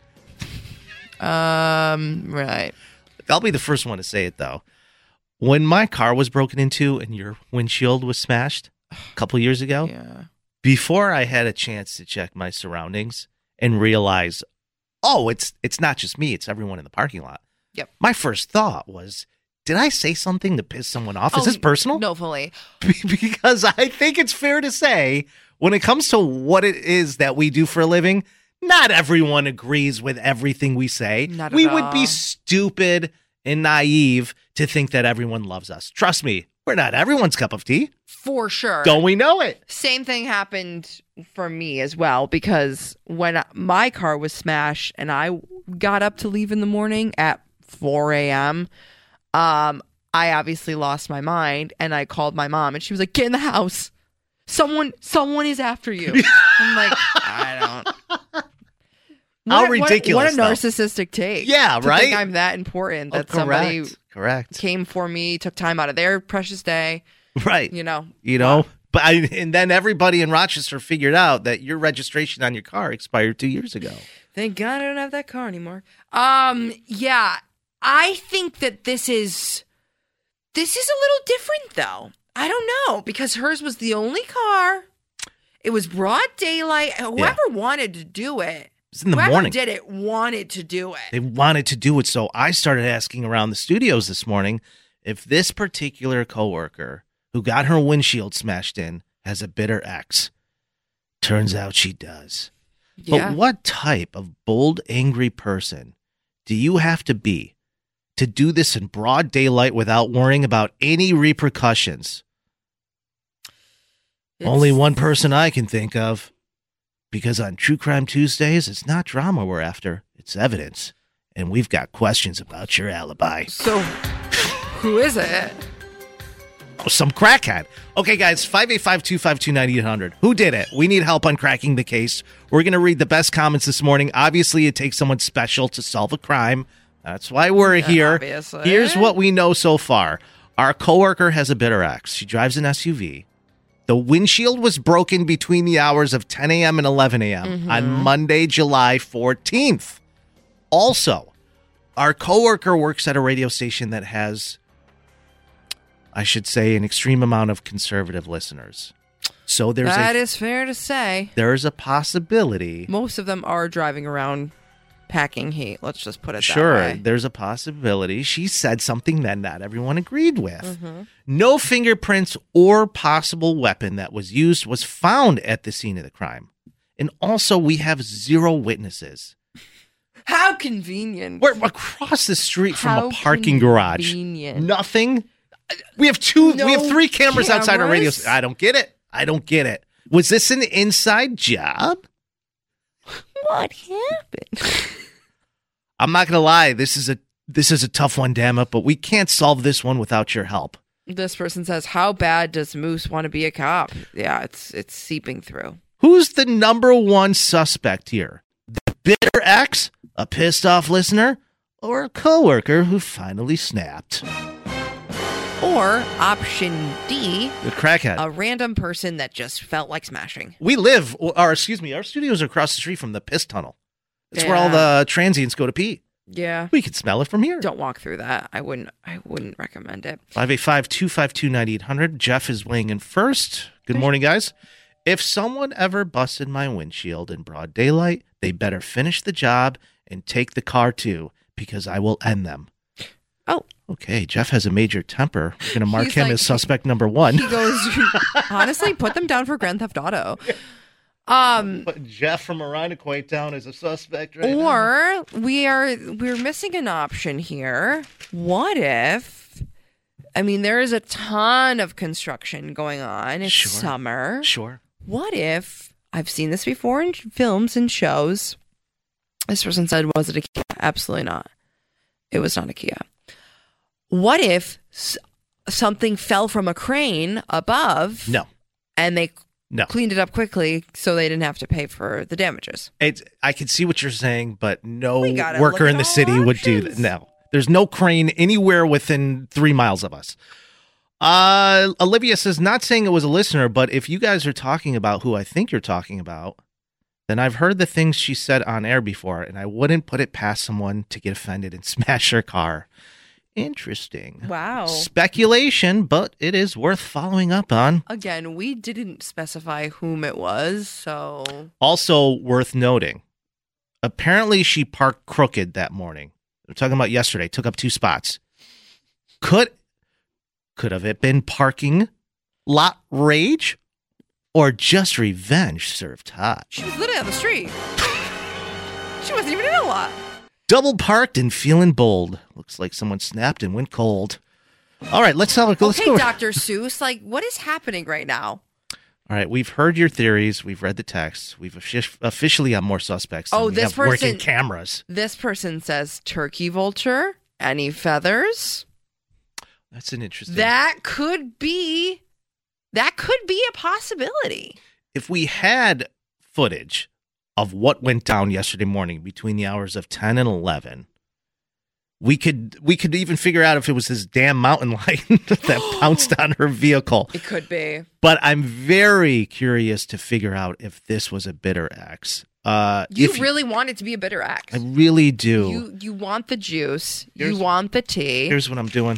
Um, right. I'll be the first one to say it, though. When my car was broken into and your windshield was smashed a couple years ago, yeah. before I had a chance to check my surroundings and realize, oh, it's it's not just me, it's everyone in the parking lot. Yep. My first thought was, did I say something to piss someone off? Is Oh, this personal? No, fully. Because I think it's fair to say, when it comes to what it is that we do for a living, not everyone agrees with everything we say. Not at we would all. be stupid and naive to think that everyone loves us. Trust me, we're not everyone's cup of tea. For sure. Don't we know it? Same thing happened for me as well, because when my car was smashed and I got up to leave in the morning at four a.m., um, I obviously lost my mind, and I called my mom, and she was like, "Get in the house. Someone, someone is after you." I'm like, I don't. How What- what- ridiculous, What, though. a narcissistic take. Yeah, to right? think I'm that important Oh, that somebody correct. Correct. came for me, took time out of their precious day. Right. You know. You know, but I, and then everybody in Rochester figured out that your registration on your car expired two years ago. Thank God I don't have that car anymore. Um, yeah, I think that this is this is a little different though. I don't know, because hers was the only car. It was broad daylight. Whoever wanted to do it, was in the whoever morning. did it wanted to do it. They wanted to do it, so I started asking around the studios this morning if this particular coworker who got her windshield smashed in has a bitter ex. Turns out she does. Yeah. But what type of bold, angry person do you have to be to do this in broad daylight without worrying about any repercussions? Only one person I can think of. Because on True Crime Tuesdays, it's not drama we're after, it's evidence. And we've got questions about your alibi. So, who is it? Oh, some crackhead. Okay, guys, five eight five, two five two, nine eight hundred. Who did it? We need help on cracking the case. We're going to read the best comments this morning. Obviously, it takes someone special to solve a crime. That's why we're Yeah, here. obviously. Here's what we know so far. Our coworker has a bitter ex. She drives an S U V. The windshield was broken between the hours of ten a.m. and eleven a.m. Mhm. on Monday, July fourteenth. Also, our coworker works at a radio station that has, I should say, an extreme amount of conservative listeners. So there's That a is fair to say. there's a possibility. Most of them are driving around packing heat. Let's just put it Sure, that way. there's a possibility she said something that not everyone agreed with. Mhm. No fingerprints or possible weapon that was used was found at the scene of the crime. And also, we have zero witnesses. How convenient. We're across the street from How a parking garage. convenient. Nothing. We have two. No we have three cameras, outside our radio. cameras? I don't get it. I don't get it. Was this an inside job? What happened? I'm not gonna lie. This is a this is a tough one, damn it. But we can't solve this one without your help. This person says, how bad does Moose want to be a cop? Yeah, it's it's seeping through. Who's the number one suspect here? The bitter ex, a pissed off listener, or a coworker who finally snapped? Or option D, The crackhead. a random person that just felt like smashing. We live, or excuse me, our studios are across the street from the piss tunnel. It's where all Yeah. the transients go to pee. Yeah. We can smell it from here. Don't walk through that. I wouldn't I wouldn't recommend it. five eight five, two five two, nine eight hundred. Jeff is weighing in first. Good morning, guys. If someone ever busted my windshield in broad daylight, they better finish the job and take the car too, because I will end them. Oh. Okay, Jeff has a major temper. We're going to mark He's him like- as suspect number one. He goes, honestly, put them down for Grand Theft Auto. Um, Put Jeff from Irondequoit down as a suspect right now. or we are we're missing an option here. What if? I mean, there is a ton of construction going on. It's Sure. summer. Sure. What if I've seen this before in films and shows? This person said, "Was it a Kia?" Absolutely not. It was not a Kia. What if s- something fell from a crane above? No. And they No. cleaned it up quickly so they didn't have to pay for the damages. It's, I can see what you're saying, but no We gotta worker look in at the all city would do that. options. No. There's no crane anywhere within three miles of us. Uh, Olivia says, not saying it was a listener, but if you guys are talking about who I think you're talking about, then I've heard the things she said on air before, and I wouldn't put it past someone to get offended and smash her car. Interesting. Wow. Speculation, but it is worth following up on. Again, we didn't specify whom it was, so Also worth noting, apparently she parked crooked that morning. We're talking about yesterday, took up two spots. Could could have it been parking lot rage or just revenge served hot? she was literally on the street. She wasn't even in a lot. Double parked and feeling bold. Looks like someone snapped and went cold. All right, let's have a let's Okay, go. Doctor Seuss, like what is happening right now? All right, we've heard your theories. We've read the texts. We've offic- officially have more suspects. Than Oh, we this have working person- cameras. This person says turkey vulture. Any feathers? That's an interesting. That could be. That could be a possibility. If we had footage of what went down yesterday morning between the hours of ten and eleven, we could we could even figure out if it was this damn mountain lion that pounced on her vehicle. It could be. But I'm very curious to figure out if this was a bitter ex. Uh, You if really want it to be a bitter ex. I really do. You you want the juice. Here's- you want the tea. Here's what I'm doing.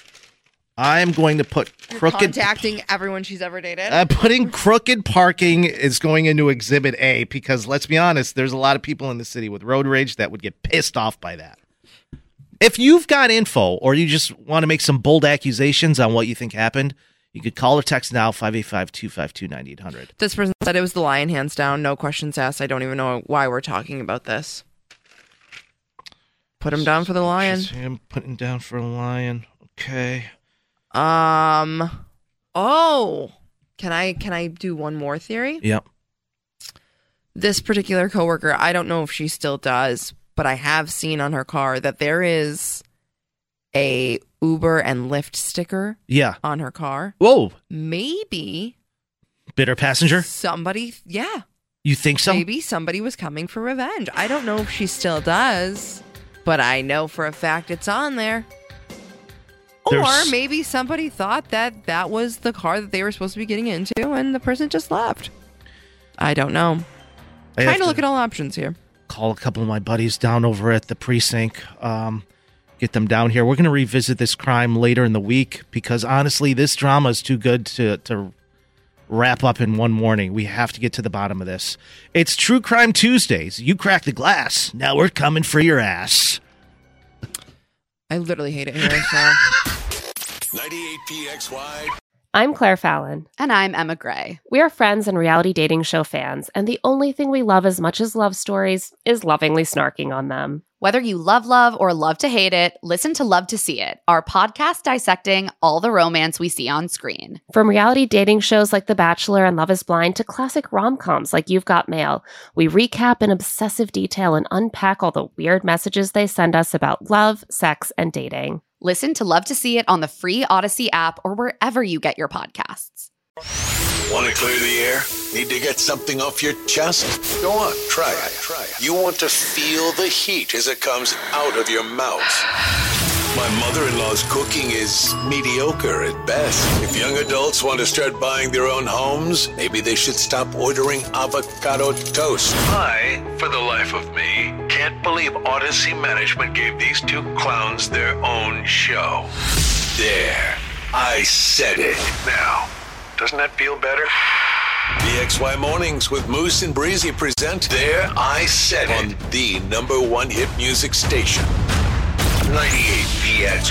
I'm going to put crooked. Contacting everyone she's ever dated. Uh, putting crooked parking is going into Exhibit A because let's be honest, there's a lot of people in the city with road rage that would get pissed off by that. If you've got info or you just want to make some bold accusations on what you think happened, you could call or text now five eight five, two five two, nine eight hundred. This person said it was the lion, hands down. No questions asked. I don't even know why we're talking about this. Put him down for the lion. I'm putting down for a lion. Okay. Um. Oh, can I can I do one more theory? Yep. This particular coworker, I don't know if she still does, but I have seen on her car that there is a Uber and Lyft sticker Yeah. on her car. Whoa. Maybe Bitter passenger? somebody, yeah, You think so? maybe somebody was coming for revenge. I don't know if she still does, but I know for a fact it's on there. There's- Or maybe somebody thought that that was the car that they were supposed to be getting into and the person just left. I don't know. I have Trying to to look at all options here. call a couple of my buddies down over at the precinct, um, get them down here. We're going to revisit this crime later in the week because honestly, this drama is too good to to wrap up in one morning. We have to get to the bottom of this. It's True Crime Tuesdays. You crack the glass. Now we're coming for your ass. I literally hate it here, so. ninety-eight P X Y. I'm Claire Fallon. And I'm Emma Gray. We are friends and reality dating show fans, and the only thing we love as much as love stories is lovingly snarking on them. Whether you love love or love to hate it, listen to Love to See It, our podcast dissecting all the romance we see on screen. From reality dating shows like The Bachelor and Love is Blind to classic rom-coms like You've Got Mail, we recap in obsessive detail and unpack all the weird messages they send us about love, sex, and dating. Listen to Love to See It on the free Odyssey app or wherever you get your podcasts. Want to clear the air? Need to get something off your chest? Go on, try it. Try it. You want to feel the heat as it comes out of your mouth. My mother-in-law's cooking is mediocre at best. If young adults want to start buying their own homes, maybe they should stop ordering avocado toast. I, for the life of me, can't believe Odyssey Management gave these two clowns their own show. There. I said it. Now, doesn't that feel better? B X Y Mornings with Moose and Breezy present There I Said It on the number one hit music station. ninety-eight P X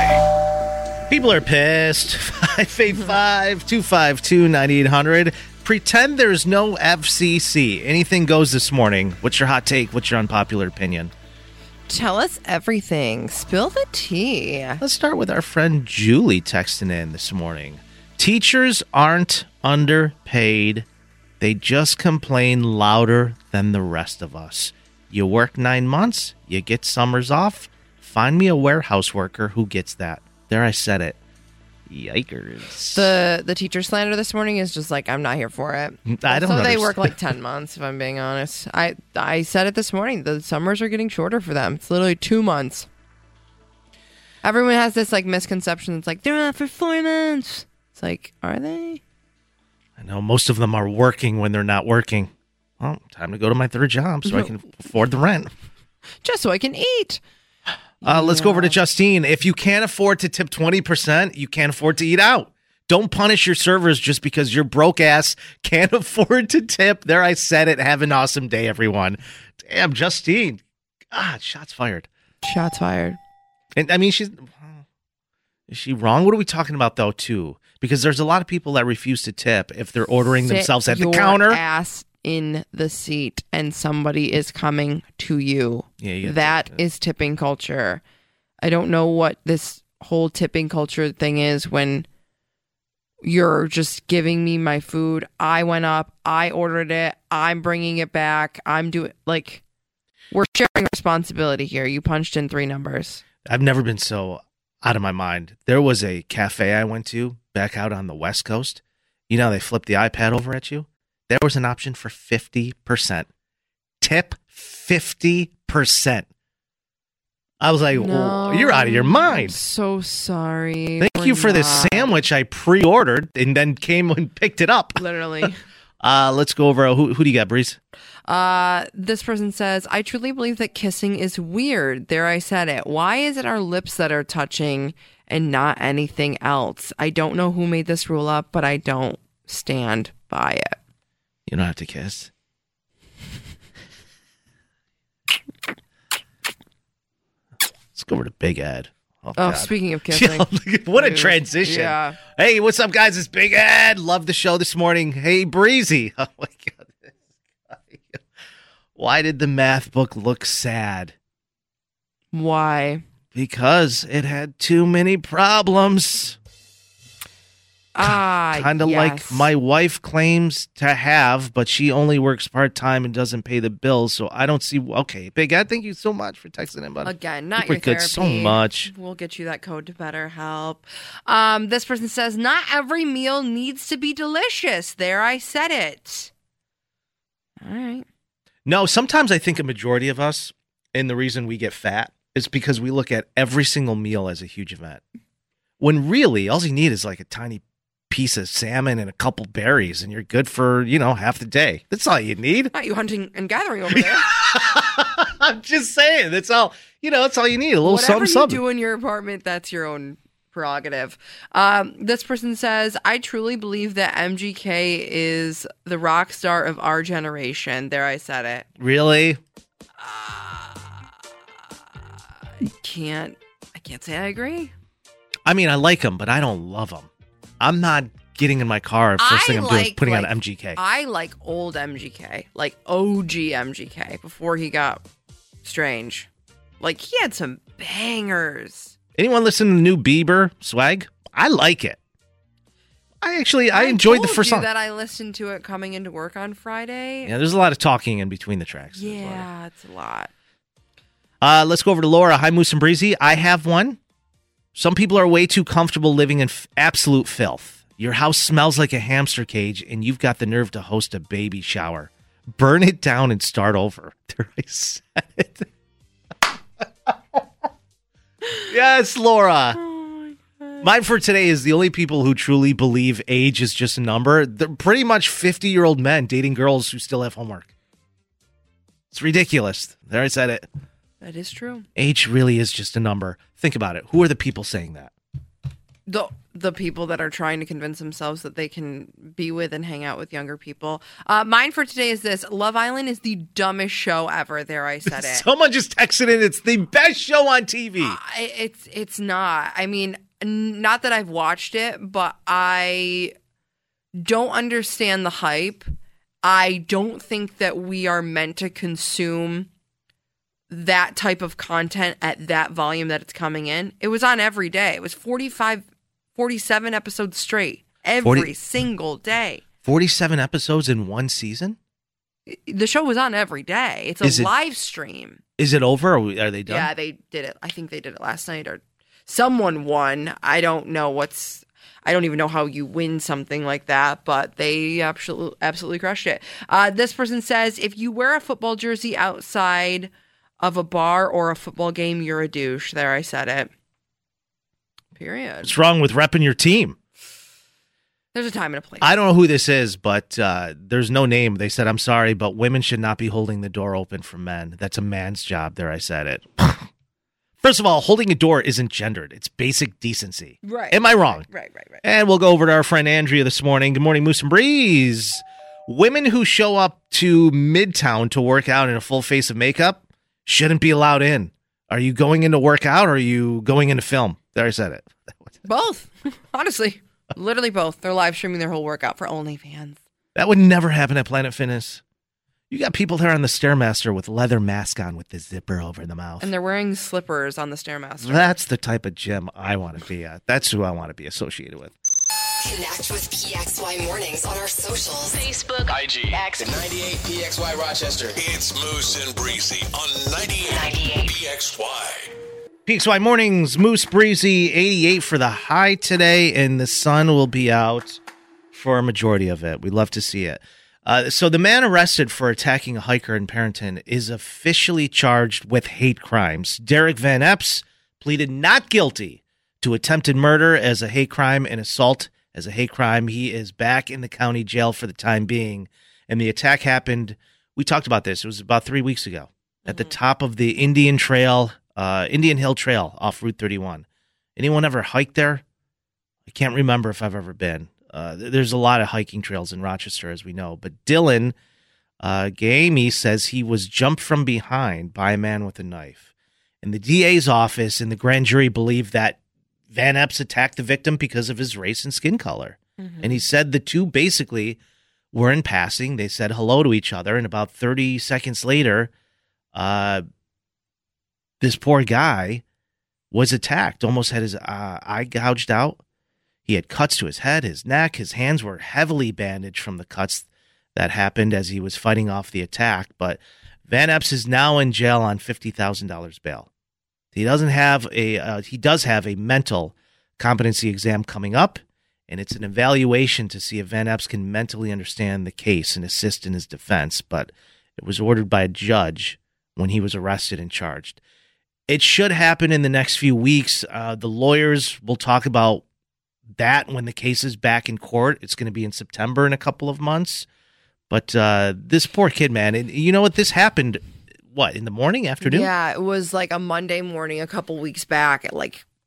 Y. People are pissed. five eight five, two five two, nine eight hundred. Pretend there's no F C C. Anything goes this morning. What's your hot take? What's your unpopular opinion? Tell us everything. Spill the tea. Let's start with our friend Julie texting in this morning. Teachers aren't underpaid. They just complain louder than the rest of us. You work nine months, you get summers off. Find me a warehouse worker who gets that. There, I said it. Yikers. The the teacher slander this morning is just like, I'm not here for it. I don't So know. they work like ten months, if I'm being honest. I, I said it this morning. The summers are getting shorter for them. It's literally two months. Everyone has this like misconception. It's like, they're not for four months. It's like, are they? I know most of them are working when they're not working. Well, time to go to my third job so I can afford the rent. Just so I can eat. Uh, let's go over to Justine. If you can't afford to tip twenty percent, you can't afford to eat out. Don't punish your servers just because your broke ass can't afford to tip. There, I said it. Have an awesome day, everyone. Damn, Justine. God, shots fired. Shots fired. And I mean, she's... Is she wrong? What are we talking about, though, too? Because there's a lot of people that refuse to tip if they're ordering Sit themselves at the your counter. Ass in the seat and somebody is coming to you. Yeah, you that to- is tipping culture. I don't know what this whole tipping culture thing is when you're just giving me my food. I went up, I ordered it, I'm bringing it back. I'm doing like we're sharing responsibility here. You punched in three numbers. I've never been so out of my mind. There was a cafe I went to back out on the West Coast. You know, they flip the iPad over at you. There was an option for fifty percent. Tip fifty percent. I was like, No, oh, you're out of your I'm mind. so sorry. Thank We're you for this not. sandwich I pre-ordered and then came and picked it up. Literally. Uh, let's go over. Who, who do you got, Breeze? Uh, this person says, I truly believe that kissing is weird. There, I said it. Why is it our lips that are touching and not anything else? I don't know who made this rule up, but I don't stand by it. You don't have to kiss. Let's go over to Big Ed. Oh, God. speaking of kissing. What a Dude, transition. Yeah. Hey, what's up, guys? It's Big Ed. Love the show this morning. Hey, Breezy. Oh, my God. This guy. Why did the math book look sad? Why? Because it had too many problems. Ah, Kind of yes. like my wife claims to have, but she only works part-time and doesn't pay the bills, so I don't see... Okay, Big Ed, thank you so much for texting in, buddy. Again, not Super your good therapy. so much. We'll get you that code to BetterHelp. Um, this person says, not every meal needs to be delicious. There, I said it. All right. No, sometimes I think a majority of us, and the reason we get fat, is because we look at every single meal as a huge event. When really, all you need is like a tiny piece of salmon and a couple berries, and you're good for, you know, half the day. That's all you need. Not you hunting and gathering over there. I'm just saying. That's all, you know, that's all you need. A little Whatever something, you something. do in your apartment, that's your own prerogative. Um, this person says, I truly believe that M G K is the rock star of our generation. There, I said it. Really? Uh, I can't, I can't say I agree. I mean, I like him, but I don't love him. I'm not getting in my car. First I thing I'm like, doing is putting like, on M G K. I like old M G K, like O G M G K, before he got strange. Like, he had some bangers. Anyone listen to the new Bieber swag? I like it. I actually, I, I enjoyed the first you song. that I listened to it coming into work on Friday. Yeah, there's a lot of talking in between the tracks. Yeah, it's a lot. Uh, let's go over to Laura. Hi, Moose and Breezy. I have one. Some people are way too comfortable living in f- absolute filth. Your house smells like a hamster cage, and you've got the nerve to host a baby shower. Burn it down and start over. There, I said it. Yes, Laura. Oh Mine for today is the only people who truly believe age is just a number. They're pretty much fifty-year-old men dating girls who still have homework. It's ridiculous. There, I said it. That is true. Age really is just a number. Think about it. Who are the people saying that? The the people that are trying to convince themselves that they can be with and hang out with younger people. Uh, mine for today is this. Love Island is the dumbest show ever. There, I said it. Someone just texted in. It's the best show on T V. Uh, it's it's not. I mean, not that I've watched it, but I don't understand the hype. I don't think that we are meant to consume that type of content at that volume that it's coming in. It was on every day. It was forty-five, forty-seven episodes straight every forty single day. forty-seven episodes in one season? The show was on every day. It's a Is it- live stream. Is it over or are they done? Yeah, they did it. I think they did it last night or someone won. I don't know what's I don't even know how you win something like that, but they absolutely absolutely crushed it. Uh, this person says, if you wear a football jersey outside of a bar or a football game, you're a douche. There, I said it. Period. What's wrong with repping your team? There's a time and a place. I don't know who this is, but uh, there's no name. They said, I'm sorry, but women should not be holding the door open for men. That's a man's job. There, I said it. First of all, holding a door isn't gendered. It's basic decency. Right. Am I wrong? Right, right, right. And we'll go over to our friend Andrea this morning. Good morning, Moose and Breeze. Women who show up to Midtown to work out in a full face of makeup shouldn't be allowed in. Are you going in to work out or are you going in to film? There, I said it. Both. Honestly. Literally both. They're live streaming their whole workout for OnlyFans. That would never happen at Planet Fitness. You got people there on the Stairmaster with leather mask on with the zipper over the mouth. And they're wearing slippers on the Stairmaster. That's the type of gym I want to be at. That's who I want to be associated with. Connect with P X Y Mornings on our socials. Facebook, I G, X, ninety-eight P X Y Rochester. It's Moose and Breezy on ninety-eight P X Y. P X Y Mornings, Moose Breezy, eighty-eight for the high today, and the sun will be out for a majority of it. We'd love to see it. Uh, so the man arrested for attacking a hiker in Parenton is officially charged with hate crimes. Derek Van Epps pleaded not guilty to attempted murder as a hate crime and assault as a hate crime. He is back in the county jail for the time being, and the attack happened, we talked about this, it was about three weeks ago, at the top of the Indian Trail, uh, Indian Hill Trail off Route thirty-one. Anyone ever hiked there? I can't remember if I've ever been. Uh, there's a lot of hiking trails in Rochester, as we know. But Dylan uh, Gaimi says he was jumped from behind by a man with a knife. And the D A's office and the grand jury believe that Van Epps attacked the victim because of his race and skin color. Mm-hmm. And he said the two basically were in passing. They said hello to each other. And about thirty seconds later, uh, this poor guy was attacked, almost had his uh, eye gouged out. He had cuts to his head, his neck. His hands were heavily bandaged from the cuts that happened as he was fighting off the attack. But Van Epps is now in jail on fifty thousand dollars bail. He doesn't have a. Uh, he does have a mental competency exam coming up, and it's an evaluation to see if Van Epps can mentally understand the case and assist in his defense. But it was ordered by a judge when he was arrested and charged. It should happen in the next few weeks. Uh, the lawyers will talk about that when the case is back in court. It's going to be in September in a couple of months. But uh, this poor kid, man, and you know what? This happened, what, in the morning, afternoon? Yeah, it was like a Monday morning a couple weeks back at like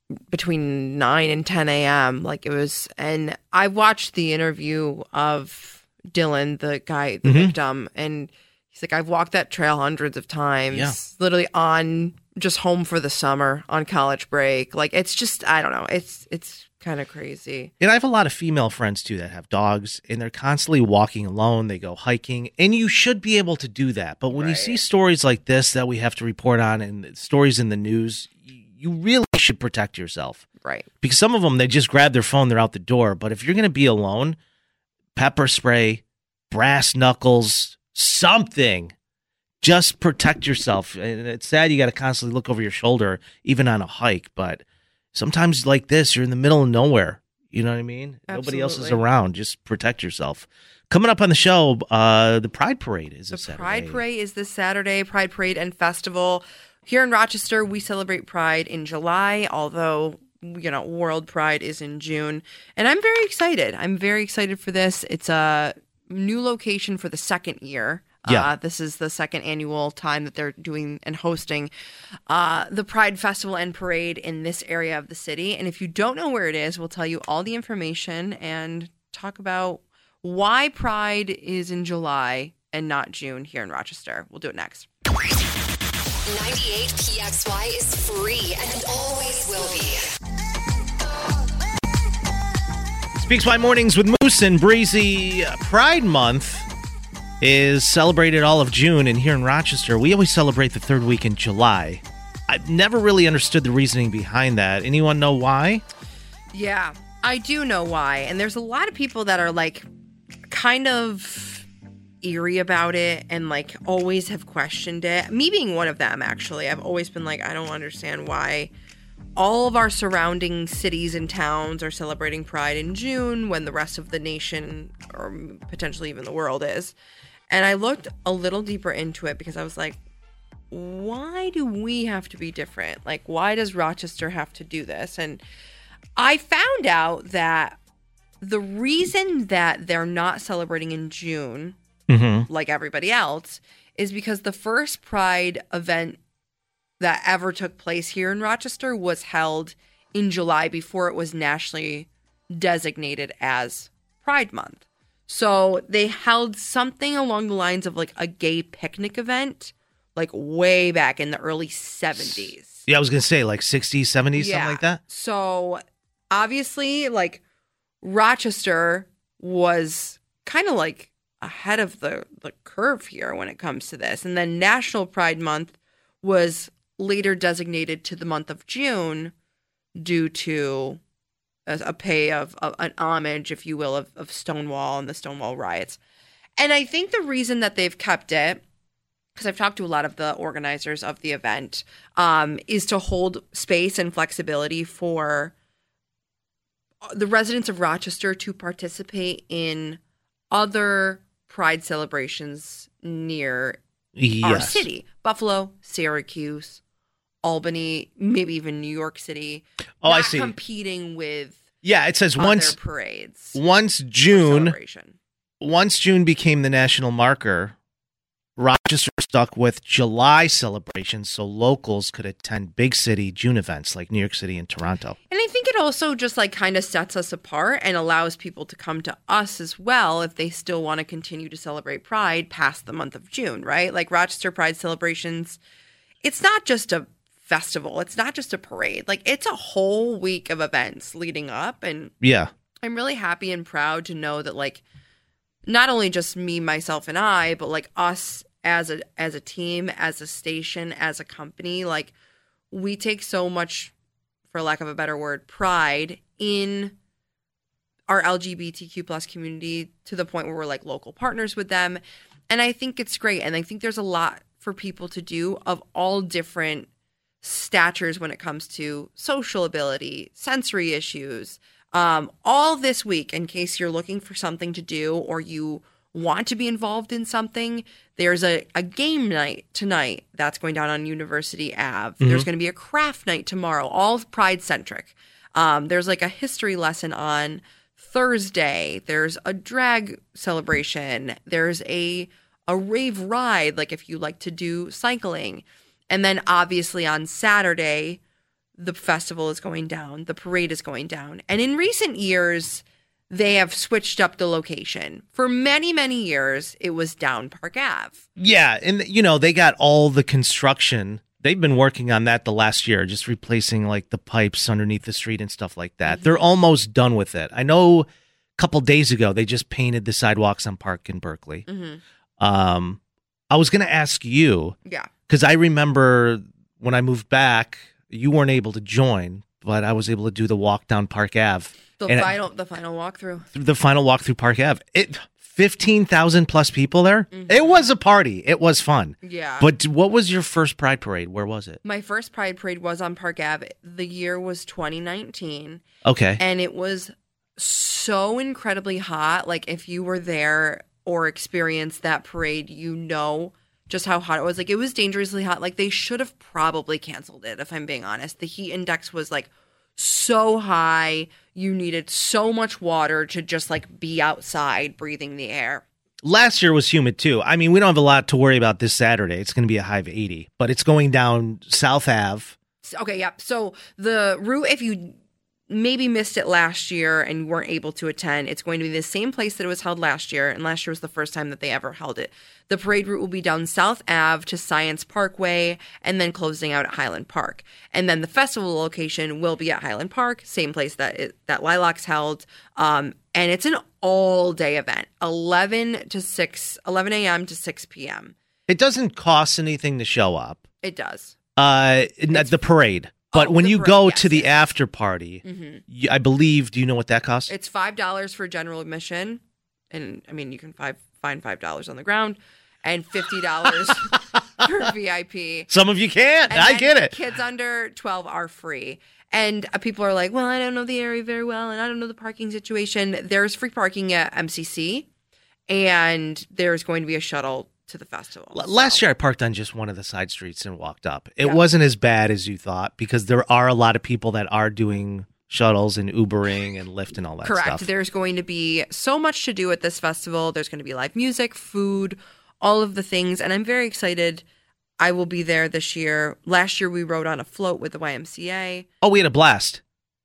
between nine and ten a.m. Like it was, and I watched the interview of Dylan, the guy, the Mhm. victim, and he's like, I've walked that trail hundreds of times, Yeah. literally on just home for the summer on college break. Like it's just, I don't know. It's, it's kind of crazy. And I have a lot of female friends too that have dogs, and they're constantly walking alone. They go hiking, and you should be able to do that. But when you see stories like this that we have to report on, and stories in the news, you really should protect yourself. Right. Because some of them, they just grab their phone, they're out the door. But if you're going to be alone, pepper spray, brass knuckles, something. Just protect yourself. And it's sad you got to constantly look over your shoulder, even on a hike. But sometimes like this, you're in the middle of nowhere. You know what I mean? Nobody else is Absolutely. around. Just protect yourself. Coming up on the show, uh, the Pride Parade is The this Saturday. Pride Parade is this Saturday, Pride Parade and Festival. Here in Rochester, we celebrate Pride in July, although, you know, World Pride is in June. And I'm very excited. I'm very excited for this. It's a new location for the second year. Yeah. Uh, this is the second annual time that they're doing and hosting uh, the Pride Festival and Parade in this area of the city. And if you don't know where it is, we'll tell you all the information and talk about why Pride is in July and not June here in Rochester. We'll do it next. ninety-eight P X Y is free and always will be. Speaks by Mornings with Moose and Breezy. Pride Month is celebrated all of June, and here in Rochester, we always celebrate the third week in July. I've never really understood the reasoning behind that. Anyone know why? Yeah, I do know why. And there's a lot of people that are like kind of eerie about it and like always have questioned it. Me being one of them, actually. I've always been like, I don't understand why all of our surrounding cities and towns are celebrating Pride in June when the rest of the nation or potentially even the world is. And I looked a little deeper into it because I was like, why do we have to be different? Like, why does Rochester have to do this? And I found out that the reason that they're not celebrating in June, Mm-hmm. like everybody else, is because the first Pride event that ever took place here in Rochester was held in July before it was nationally designated as Pride Month. So they held something along the lines of like a gay picnic event, like way back in the early seventies. Yeah, I was going to say like sixties, seventies, something like that. So obviously, like Rochester was kind of like ahead of the, the curve here when it comes to this. And then National Pride Month was later designated to the month of June due to a, a pay of, of an homage, if you will, of, of Stonewall and the Stonewall riots. And I think the reason that they've kept it, because I've talked to a lot of the organizers of the event, um, is to hold space and flexibility for the residents of Rochester to participate in other Pride celebrations near our Yes. city. Buffalo, Syracuse, Albany, maybe even New York City. Oh, I Not see. competing with Yeah, it says other once parades. once for June celebration. once June became the national marker, Rochester stuck with July celebrations so locals could attend big city June events like New York City and Toronto. And I think it also just like kind of sets us apart and allows people to come to us as well if they still want to continue to celebrate Pride past the month of June, right? Like Rochester Pride celebrations, it's not just a festival. It's not just a parade. Like it's a whole week of events leading up. And Yeah. I'm really happy and proud to know that like not only just me, myself, and I, but like us as a as a team, as a station, as a company, like we take so much, for lack of a better word, pride in our L G B T Q plus community to the point where we're like local partners with them. And I think it's great. And I think there's a lot for people to do of all different statures when it comes to social ability, sensory issues, um, all this week, in case you're looking for something to do or you want to be involved in something, there's a, a game night tonight that's going down on University Avenue. Mm-hmm. There's going to be a craft night tomorrow, all Pride centric. Um, there's like a history lesson on Thursday. There's a drag celebration. There's a a rave ride, like if you like to do cycling. And then obviously on Saturday, the festival is going down, the parade is going down. And in recent years, they have switched up the location. For many, many years, it was down Park Ave. Yeah, and you know, they got all the construction. They've been working on that the last year, just replacing like the pipes underneath the street and stuff like that. Mm-hmm. They're almost done with it. I know a couple days ago, they just painted the sidewalks on Park in Berkeley. Mm-hmm. Um, I was going to ask you, yeah, because I remember when I moved back, you weren't able to join, but I was able to do the walk down Park Ave. The and final, the final walkthrough. The final walk through Park Ave. It fifteen thousand plus people there. Mm-hmm. It was a party. It was fun. Yeah. But what was your first Pride Parade? Where was it? My first Pride Parade was on Park Ave. The year was twenty nineteen. Okay. And it was so incredibly hot. Like, if you were there or experienced that parade, you know just how hot it was. Like, it was dangerously hot. Like, they should have probably canceled it, if I'm being honest. The heat index was like so high. You needed so much water to just like be outside breathing the air. Last year was humid too. I mean, we don't have a lot to worry about this Saturday. It's going to be a high of eighty, but it's going down South Ave. Okay, yeah. So the route, if you maybe missed it last year and weren't able to attend, it's going to be the same place that it was held last year, and last year was the first time that they ever held it. The parade route will be down South Ave to Science Parkway and then closing out at Highland Park. And then the festival location will be at Highland Park, same place that it, that Lilacs held. Um, and it's an all-day event, eleven to six, eleven a.m. to six p.m. It doesn't cost anything to show up. It does. Uh, at the parade. But Oh, when the you parade, go yes, to the yes. after party, Mhm. you, I believe, do you know what that costs? It's five dollars for general admission. And, I mean, you can five, find five dollars on the ground. And fifty dollars for V I P. Some of you can't. And I then get it. Kids under twelve are free. And uh, people are like, well, I don't know the area very well, and I don't know the parking situation. There's free parking at M C C, and there's going to be a shuttle to the festival. L- Last year, I parked on just one of the side streets and walked up. It Yeah. wasn't as bad as you thought because there are a lot of people that are doing shuttles and Ubering and Lyft and all that Correct. stuff. There's going to be so much to do at this festival. There's going to be live music, food, all of the things. And I'm very excited. I will be there this year. Last year, we rode on a float with the Y M C A. Oh, we had a blast.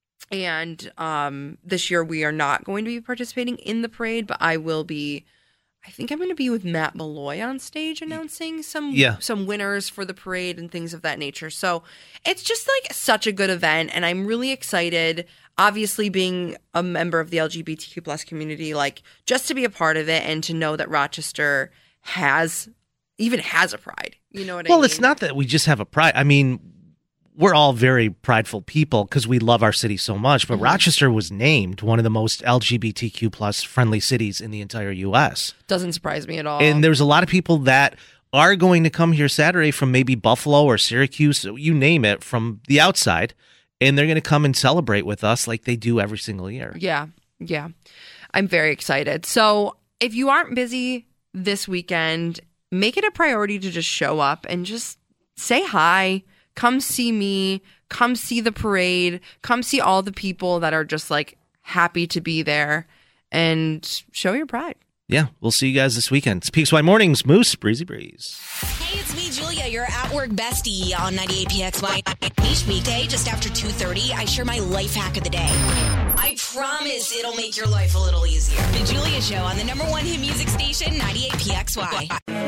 And um, this year, we are not going to be participating in the parade, but I will be. I think I'm going to be with Matt Malloy on stage announcing some Yeah. some winners for the parade and things of that nature. So it's just like such a good event, and I'm really excited. Obviously, being a member of the L G B T Q plus community, like just to be a part of it and to know that Rochester has even has a pride. You know what I mean? Well, it's not that we just have a pride. I mean, we're all very prideful people because we love our city so much. But Mm-hmm. Rochester was named one of the most L G B T Q plus friendly cities in the entire U S. Doesn't surprise me at all. And there's a lot of people that are going to come here Saturday from maybe Buffalo or Syracuse, you name it, from the outside. And they're going to come and celebrate with us like they do every single year. Yeah, yeah. I'm very excited. So if you aren't busy this weekend, make it a priority to just show up and just say hi. Come see me. Come see the parade. Come see all the people that are just like happy to be there and show your pride. Yeah, we'll see you guys this weekend. It's P X Y Mornings, Moose, Breezy Breeze. Hey, it's me, Julia, your at-work bestie on ninety-eight P X Y. Each weekday, just after two thirty, I share my life hack of the day. I promise it'll make your life a little easier. The Julia Show on the number one hit music station, ninety-eight P X Y.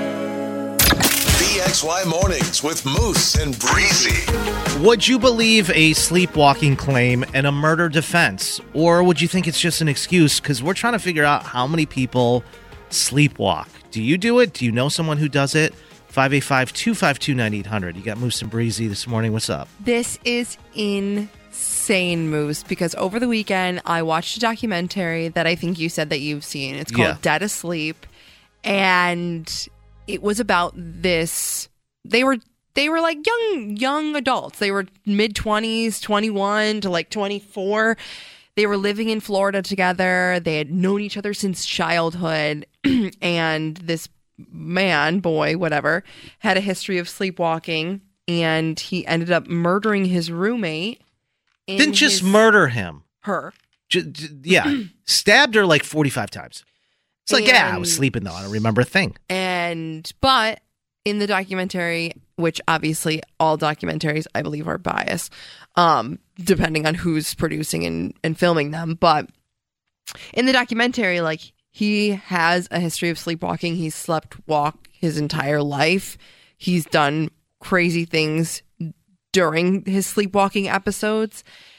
P X Y Mornings with Moose and Breezy. Would you believe a sleepwalking claim and a murder defense? Or would you think it's just an excuse? Because we're trying to figure out how many people sleepwalk. Do you do it? Do you know someone who does it? five eight five, two five two, nine eight hundred. You got Moose and Breezy this morning. What's up? This is insane, Moose, because over the weekend I watched a documentary that I think you said that you've seen. It's called Yeah. Dead Asleep, and it was about this. They were they were like young young adults. They were mid twenties, twenty-one to like twenty-four. They were living in Florida together. They had known each other since childhood, and this man, boy, whatever, had a history of sleepwalking, and he ended up murdering his roommate. in Didn't just his- murder him. her. J- j- yeah. Stabbed her like forty-five times. It's like, yeah, I was And- sleeping though. I don't remember a thing. And but in the documentary, which obviously all documentaries, I believe, are biased, um, depending on who's producing and, and filming them. But in the documentary, like, he has a history of sleepwalking. He's slept walk his entire life. He's done crazy things during his sleepwalking episodes.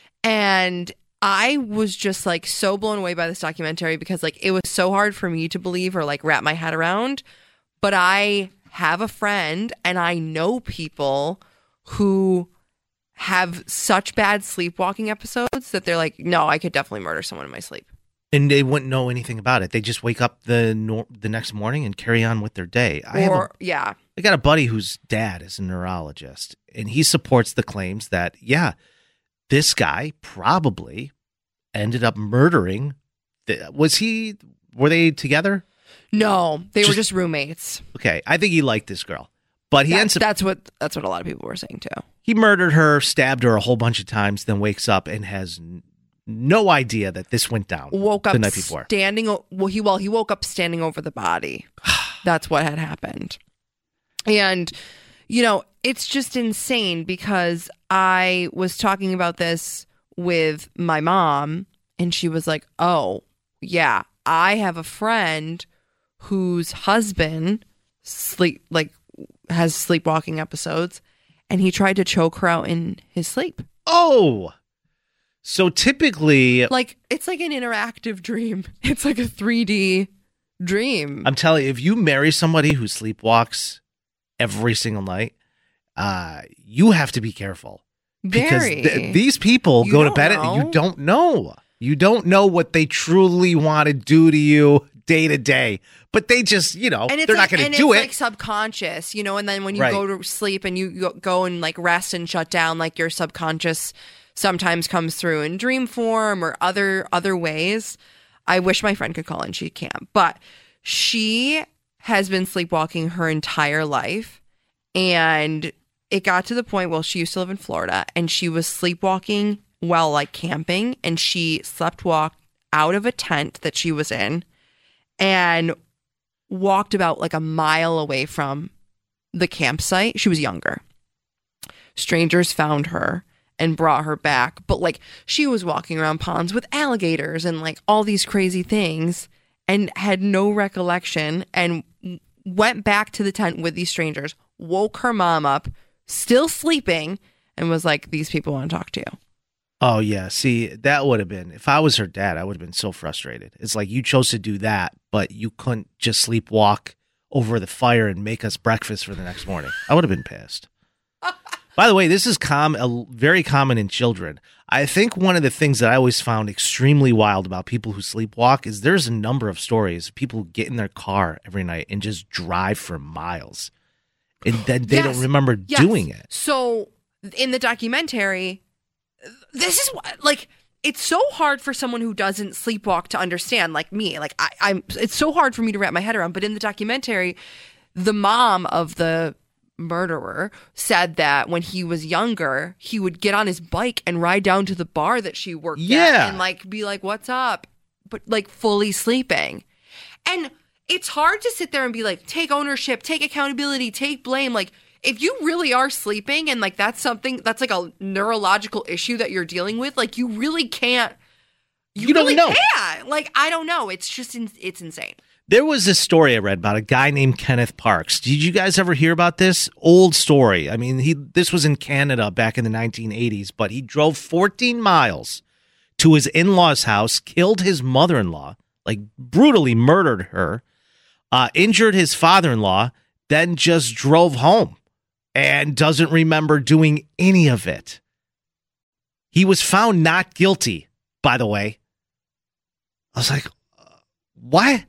And I was just like so blown away by this documentary because like it was so hard for me to believe or like wrap my head around. But I have a friend and I know people who have such bad sleepwalking episodes that they're like, no, I could definitely murder someone in my sleep. And they wouldn't know anything about it. They just wake up the nor- the next morning and carry on with their day. I have Or, a, yeah. I got a buddy whose dad is a neurologist, and he supports the claims that, yeah, this guy probably ended up murdering. The, was he, were they together? No, they Just- were just roommates. Okay, I think he liked this girl. But he That- ends up, that's what that's what a lot of people were saying too. he murdered her, stabbed her a whole bunch of times, then wakes up and has n- no idea that this went down Woke up the night before. standing. o- Well, he well he woke up standing over the body. That's what had happened. And you know, it's just insane because I was talking about this with my mom, and she was like, "Oh, yeah, I have a friend whose husband sleep like has sleepwalking episodes, and he tried to choke her out in his sleep." Oh, so typically, Like, it's like an interactive dream. It's like a three D dream. I'm telling you, if you marry somebody who sleepwalks every single night, uh, you have to be careful. Because Very. th- these people You go to don't bed know. and you don't know. You don't know what they truly want to do to you day to day. But they just, you know, And it's they're like, not going and to do it's it. like subconscious, you know, and then when you Right. go to sleep and you go- go and like rest and shut down, like your subconscious sometimes comes through in dream form or other other ways. I wish my friend could call in. She can't. But she has been sleepwalking her entire life. And it got to the point, well, she used to live in Florida, and she was sleepwalking while like camping, and she slept walked out of a tent that she was in and walked about like a mile away from the campsite. She was younger. Strangers found her and brought her back. But like she was walking around ponds with alligators and like all these crazy things and had no recollection and went back to the tent with these strangers, woke her mom up, still sleeping, and was like, these people want to talk to you. Oh, yeah. See, that would have been, if I was her dad, I would have been so frustrated. It's like you chose to do that, but you couldn't just sleepwalk over the fire and make us breakfast for the next morning. I would have been pissed. By the way, this is com- a, very common in children. I think one of the things that I always found extremely wild about people who sleepwalk is there's a number of stories of people who get in their car every night and just drive for miles. And then they Yes. don't remember Yes. doing it. So in the documentary, this is what, like, it's so hard for someone who doesn't sleepwalk to understand, like me. Like I, I'm, it's so hard for me to wrap my head around. But in the documentary, the mom of the murderer said that when he was younger, he would get on his bike and ride down to the bar that she worked at Yeah. and like be like, "What's up?" But like fully sleeping. And it's hard to sit there and be like, take ownership, take accountability, take blame. Like, if you really are sleeping and like that's something that's like a neurological issue that you're dealing with, like you really can't. You, You don't really know. can't. Like, I don't know. It's just, in, it's insane. There was this story I read about a guy named Kenneth Parks. Did you guys ever hear about this? Old story. I mean, he this was in Canada back in the nineteen eighties, but he drove fourteen miles to his in-laws' house, killed his mother-in-law, like brutally murdered her, uh, injured his father-in-law, then just drove home and doesn't remember doing any of it. He was found not guilty, by the way. I was like, what?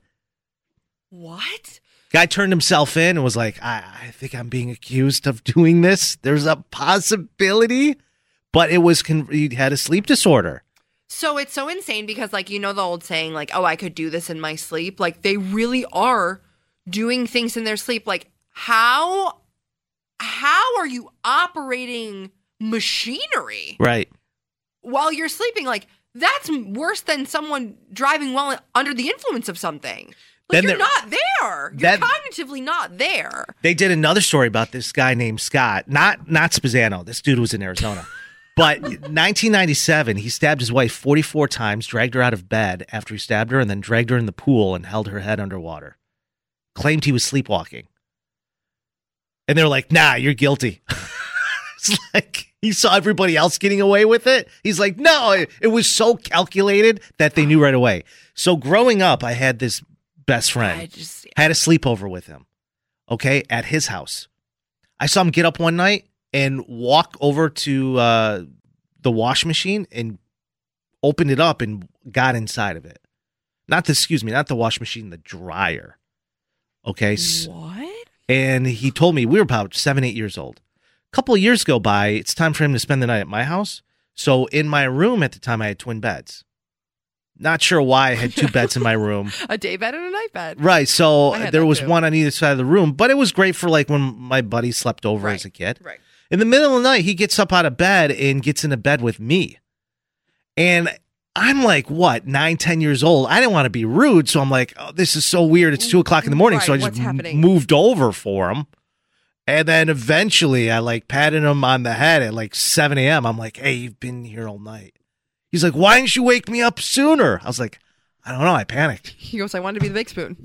What? Guy turned himself in and was like, I, I think I'm being accused of doing this. There's a possibility, but it was con- he had a sleep disorder. So it's so insane because, like, you know, the old saying, like, oh, I could do this in my sleep. Like, they really are doing things in their sleep. Like, how, how are you operating machinery Right. while you're sleeping? Like, that's worse than someone driving while under the influence of something. Like, Then you're there- not there. You're That- cognitively not there. They did another story about this guy named Scott. Not not Spazzano. This dude was in Arizona. But nineteen ninety-seven, he stabbed his wife forty-four times, dragged her out of bed after he stabbed her, and then dragged her in the pool and held her head underwater. Claimed he was sleepwalking. And they were like, nah, you're guilty. It's like he saw everybody else getting away with it. He's like, no, it, it was so calculated that they knew right away. So growing up, I had this best friend. I just I had a sleepover with him, okay, at his house. I saw him get up one night and walk over to uh, the wash machine and opened it up and got inside of it. Not the, excuse me, not the wash machine, the dryer. Okay. s- What? And he told me, we were about seven, eight years old. A couple of years go by. It's time for him to spend the night at my house. So in my room at the time, I had twin beds. Not sure why I had two beds in my room. A day bed and a night bed. Right. So I had there that was too. one on either side of the room, but it was great for like when my buddy slept over as a kid. Right. In the middle of the night, he gets up out of bed and gets into bed with me. And I'm like, what, nine, ten years old? I didn't want to be rude. So I'm like, oh, this is so weird. It's two o'clock in the morning. so I Right, just what's m- happening? moved over for him. And then eventually I like patted him on the head at like seven a.m. I'm like, hey, you've been here all night. He's like, why didn't you wake me up sooner? I was like, I don't know. I panicked. He goes, I wanted to be the big spoon.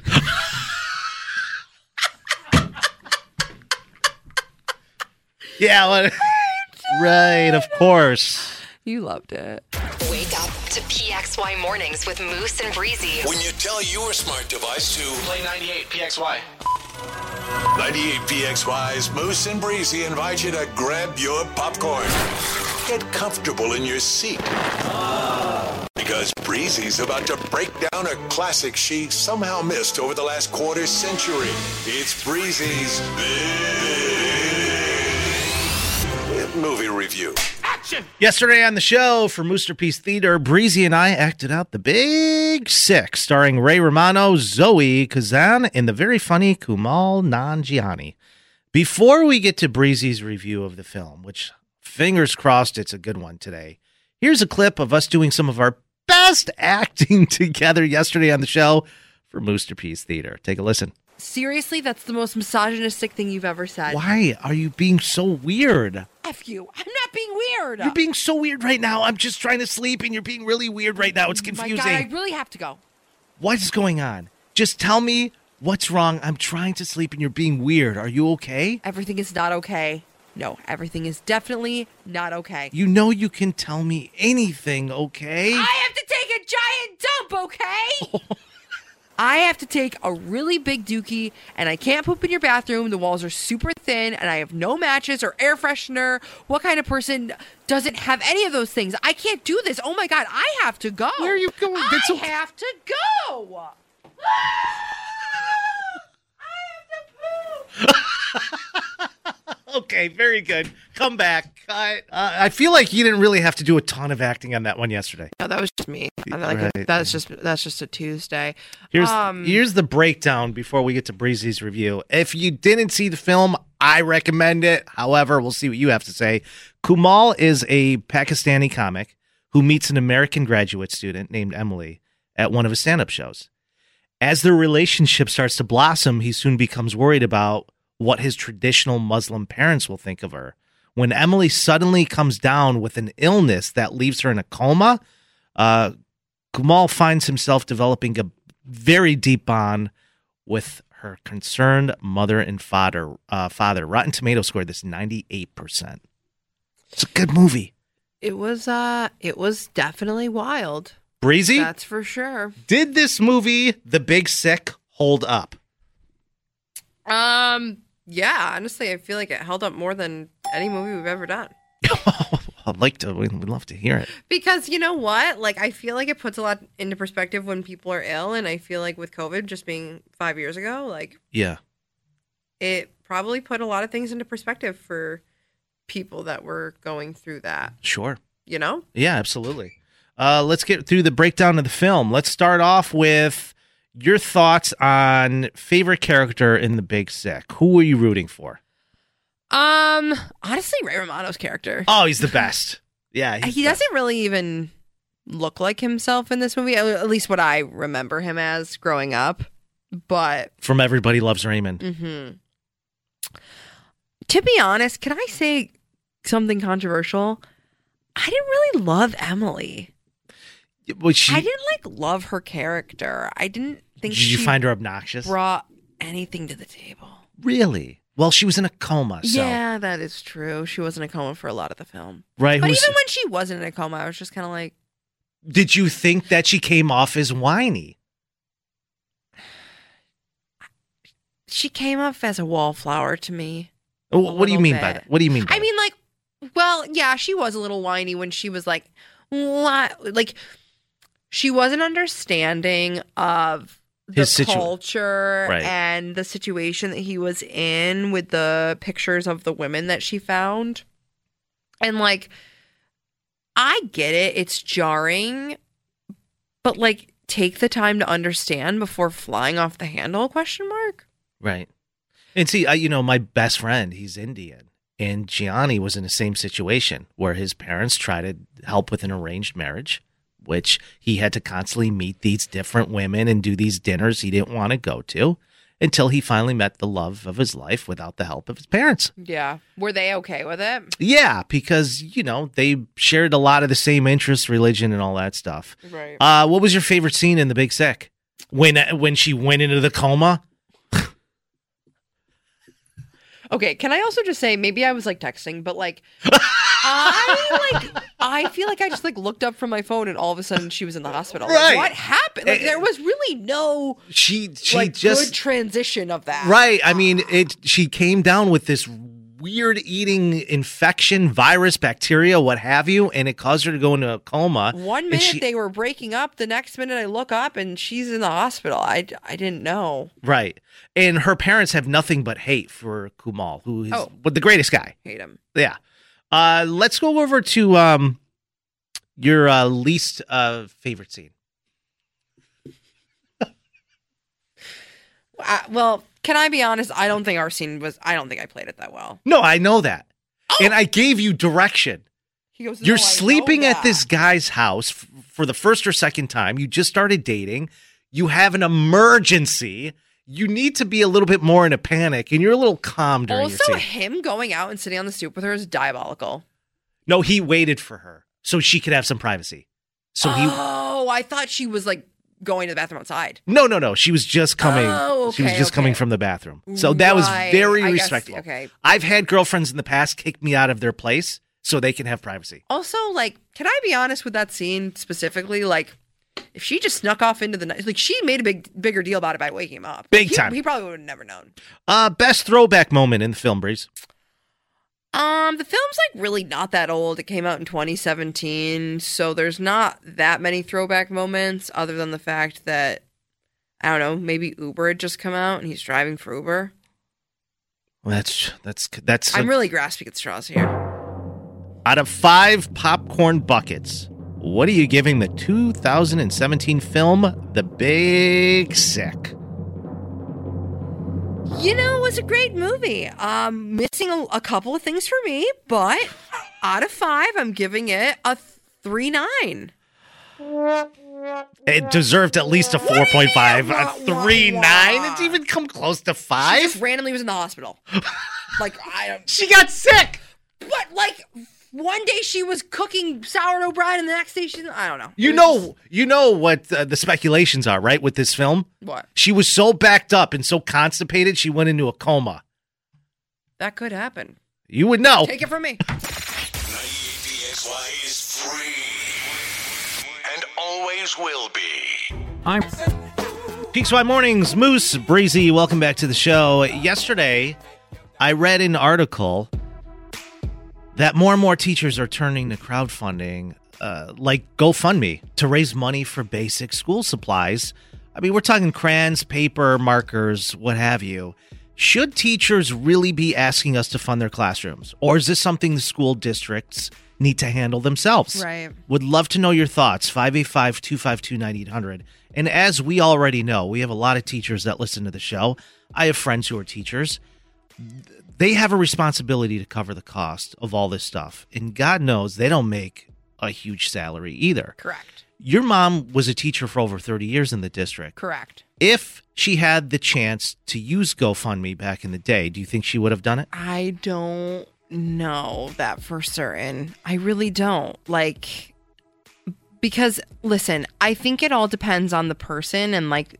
Yeah. Well, right. Of course. You loved it. Wake up to P X Y Mornings with Moose and Breezy. When you tell your smart device to Play ninety-eight P X Y. ninety-eight P X Y's Moose and Breezy invite you to grab your popcorn. Get comfortable in your seat. Because Breezy's about to break down a classic she somehow missed over the last quarter century. It's Breezy's Big Movie Review. Action! Yesterday on the show for Moosterpiece Theater, Breezy and I acted out The Big Sick, starring Ray Romano, Zoe Kazan, and the very funny Kumail Nanjiani. Before we get to Breezy's review of the film, which fingers crossed it's a good one today, here's a clip of us doing some of our best acting together yesterday on the show for Moosterpiece Theater. Take a listen. Seriously, that's the most misogynistic thing you've ever said. Why are you being so weird? F you. I'm not being weird. You're being so weird right now. I'm just trying to sleep and you're being really weird right now. It's confusing. My God, I really have to go. What's going on? Just tell me what's wrong. I'm trying to sleep and you're being weird. Are you okay? Everything is not okay. No, everything is definitely not okay. You know you can tell me anything, okay? I have to take a giant dump, okay? I have to take a really big dookie, and I can't poop in your bathroom. The walls are super thin, and I have no matches or air freshener. What kind of person doesn't have any of those things? I can't do this. Oh my God, I have to go. Where are you going? I That's okay. have to go. Okay, very good. Come back. Cut. Uh, I feel like you didn't really have to do a ton of acting on that one yesterday. No, that was just me. I like Right. it. That's just that's just a Tuesday. Here's Um, here's the breakdown before we get to Breezy's review. If you didn't see the film, I recommend it. However, we'll see what you have to say. Kumail is a Pakistani comic who meets an American graduate student named Emily at one of his stand-up shows. As their relationship starts to blossom, he soon becomes worried about what his traditional Muslim parents will think of her. When Emily suddenly comes down with an illness that leaves her in a coma, uh, Kumail finds himself developing a very deep bond with her concerned mother and father. Uh, father. Rotten Tomatoes scored this ninety-eight percent. It's a good movie. It was uh it was definitely wild. Breezy, That's for sure. did this movie, The Big Sick, hold up? Um, yeah, honestly, I feel like it held up more than any movie we've ever done. I'd like to. We'd we'd love to hear it. Because you know what? Like, I feel like it puts a lot into perspective when people are ill. And I feel like with COVID just being five years ago, like, Yeah. it probably put a lot of things into perspective for people that were going through that, Sure. you know? Yeah, absolutely. Uh, let's get through the breakdown of the film. Let's start off with your thoughts on favorite character in The Big Sick. Who were you rooting for? Um, honestly, Ray Romano's character. Oh, he's the best. Yeah, he's He the- doesn't really even look like himself in this movie. At at least what I remember him as growing up. but From Everybody Loves Raymond. Mm-hmm. To be honest, can I say something controversial? I didn't really love Emily. Was she, I didn't like love her character. I didn't think did she you find her obnoxious? brought anything to the table. Really? Well, she was in a coma. So. Yeah, that is true. She was in a coma for a lot of the film. Right. But who's- even when she wasn't in a coma, I was just kind of like, Did you think that she came off as whiny? she came off as a wallflower to me. Oh, What do you little mean bit. by that? What do you mean by I mean, like, well, yeah, she was a little whiny when she was like, what? Like, she wasn't understanding of the His situ- culture Right. and the situation that he was in with the pictures of the women that she found. And, like, I get it. It's jarring. But, like, take the time to understand before flying off the handle, question mark? Right. And see, I, you know, my best friend, he's Indian. And Gianni was in the same situation where his parents tried to help with an arranged marriage, which he had to constantly meet these different women and do these dinners he didn't want to go to until he finally met the love of his life without the help of his parents. Yeah. Were they okay with it? Yeah, because, you know, they shared a lot of the same interests, religion, and all that stuff. Right. Uh, what was your favorite scene in The Big Sick? When when she went into the coma? Okay, can I also just say maybe I was like texting, but like I like I feel like I just like looked up from my phone and all of a sudden she was in the hospital. Like, Right. what happened? Like Eh, there was really no She she like just good transition of that. Right. I mean, it. She came down with this weird eating infection, virus, bacteria, what have you, and it caused her to go into a coma. One And minute she- they were breaking up, the next minute I look up and she's in the hospital. I, I didn't know. Right. And her parents have nothing but hate for Kumal, who is Oh. but the greatest guy. Hate him. Yeah. Uh, let's go over to um your uh, least uh, favorite scene. Uh, well, can I be honest? I don't think our scene was, I don't think I played it that well. No, I know that. And I gave you direction. He goes, You're "No, I know sleeping at that." this guy's house f- for the first or second time. You just started dating. You have an emergency. You need to be a little bit more in a panic, and you're a little calm during Also, your scene. him going out and sitting on the stoop with her is diabolical. No, he waited for her so she could have some privacy. So he. Oh, I thought she was like going to the bathroom outside. No, no, no. She was just coming. Oh, she was okay, just coming okay. from the bathroom. So that was Right. very I guess- respectful. okay. I've had girlfriends in the past kick me out of their place so they can have privacy. Also, like, can I be honest with that scene specifically? Like, if she just snuck off into the night, like, she made a big, bigger deal about it by waking him up. Big He- time. He probably would have never known. Uh, best throwback moment in the film, Breeze. Um, the film's like really not that old. It came out in twenty seventeen, so there's not that many throwback moments other than the fact that I don't know, maybe Uber had just come out and he's driving for Uber. Well, that's that's that's. I'm really grasping at straws here. Out of five popcorn buckets, what are you giving the two thousand seventeen film The Big Sick? You know, it was a great movie. Um, missing a, a couple of things for me, but out of five, I'm giving it a three nine. It deserved at least a four point five, a three nine. It's even come close to She five. just randomly was in the hospital. Like I don't. She got sick. But like one day she was cooking sourdough bread, and the next day she. I don't know. You It was know, just- you know what uh, the speculations are, right? With this film, What? she was so backed up and so constipated, she went into a coma. That could happen. You would know. Take it from me. ninety-eight P X Y is free and always will be. I'm P X Y Mornings, Moose, Breezy, welcome back to the show. Yesterday, I read an article that more and more teachers are turning to crowdfunding, uh, like GoFundMe, to raise money for basic school supplies. I mean, we're talking crayons, paper, markers, what have you. Should teachers really be asking us to fund their classrooms? Or is this something the school districts need to handle themselves? Right. Would love to know your thoughts. five eight five, two five two, nine eight hundred. And as we already know, we have a lot of teachers that listen to the show. I have friends who are teachers. They have a responsibility to cover the cost of all this stuff. And God knows they don't make a huge salary either. Correct. Your mom was a teacher for over thirty years in the district. Correct. If she had the chance to use GoFundMe back in the day, do you think she would have done it? I don't know that for certain. I really don't. Like, because, listen, I think it all depends on the person, and like,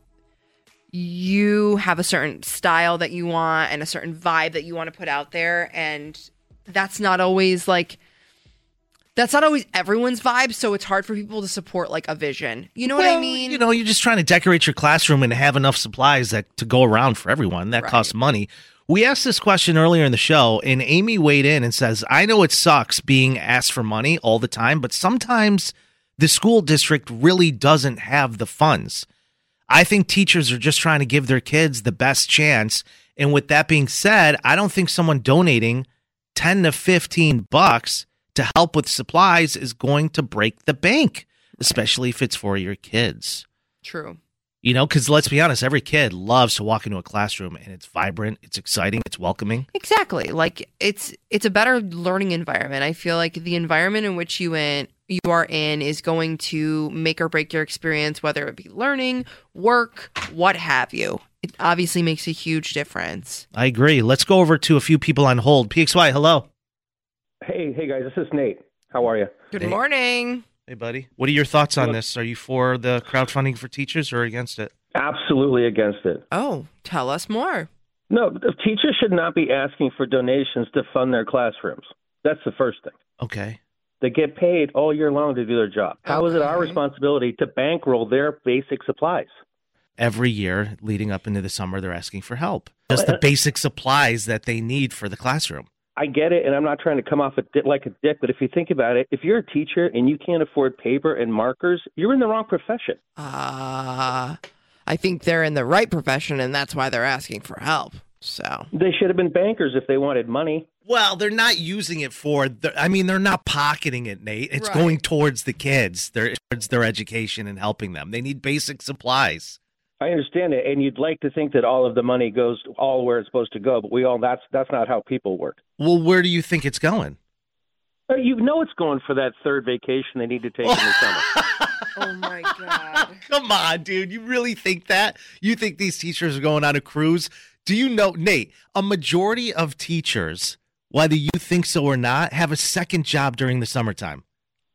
you have a certain style that you want and a certain vibe that you want to put out there, and that's not always like, that's not always everyone's vibe, so it's hard for people to support like a vision. You know Well, what I mean? You know, you're just trying to decorate your classroom and have enough supplies that to go around for everyone. That Right. costs money. We asked this question earlier in the show, and Amy weighed in and says, I know it sucks being asked for money all the time, but sometimes the school district really doesn't have the funds. I think teachers are just trying to give their kids the best chance. And with that being said, I don't think someone donating ten to fifteen bucks to help with supplies is going to break the bank, especially if it's for your kids. True. You know, because let's be honest, every kid loves to walk into a classroom and it's vibrant, it's exciting, it's welcoming. Exactly. Like it's it's a better learning environment. I feel like the environment in which you in you are in is going to make or break your experience, whether it be learning, work, what have you. It obviously makes a huge difference. I agree. Let's go over to a few people on hold. P X Y, hello. Hey, hey guys, this is Nate. How are you? Good morning. Hey, buddy. What are your thoughts on this? Are you for the crowdfunding for teachers or against it? Absolutely against it. Oh, tell us more. No, the teachers should not be asking for donations to fund their classrooms. That's the first thing. Okay. They get paid all year long to do their job. How is it our responsibility to bankroll their basic supplies? Every year leading up into the summer, they're asking for help. Just the basic supplies that they need for the classroom. I get it, and I'm not trying to come off a di- like a dick, but if you think about it, if you're a teacher and you can't afford paper and markers, you're in the wrong profession. Uh, I think they're in the right profession, and that's why they're asking for help. So They should have been bankers if they wanted money. Well, they're not using it for, the, I mean, they're not pocketing it, Nate. It's Right. going towards the kids, they're, towards their education and helping them. They need basic supplies. I understand it, and you'd like to think that all of the money goes all where it's supposed to go, but we all that's that's not how people work. Well, where do you think it's going? Uh, You know it's going for that third vacation they need to take in the summer. Oh my God. Come on, dude. You really think that? You think these teachers are going on a cruise? Do you know, Nate, a majority of teachers, whether you think so or not, have a second job during the summertime.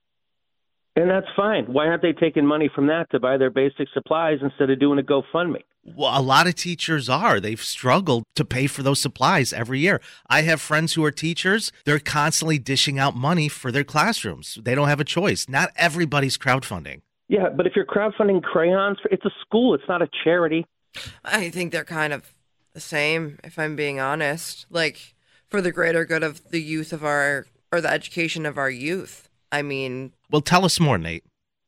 And that's fine. Why aren't they taking money from that to buy their basic supplies instead of doing a GoFundMe? Well, a lot of teachers are. They've struggled to pay for those supplies every year. I have friends who are teachers. They're constantly dishing out money for their classrooms. They don't have a choice. Not everybody's crowdfunding. Yeah, but if you're crowdfunding crayons, it's a school. It's not a charity. I think they're kind of the same, if I'm being honest. Like, for the greater good of the youth of our, or the education of our youth. I mean, well, tell us more, Nate.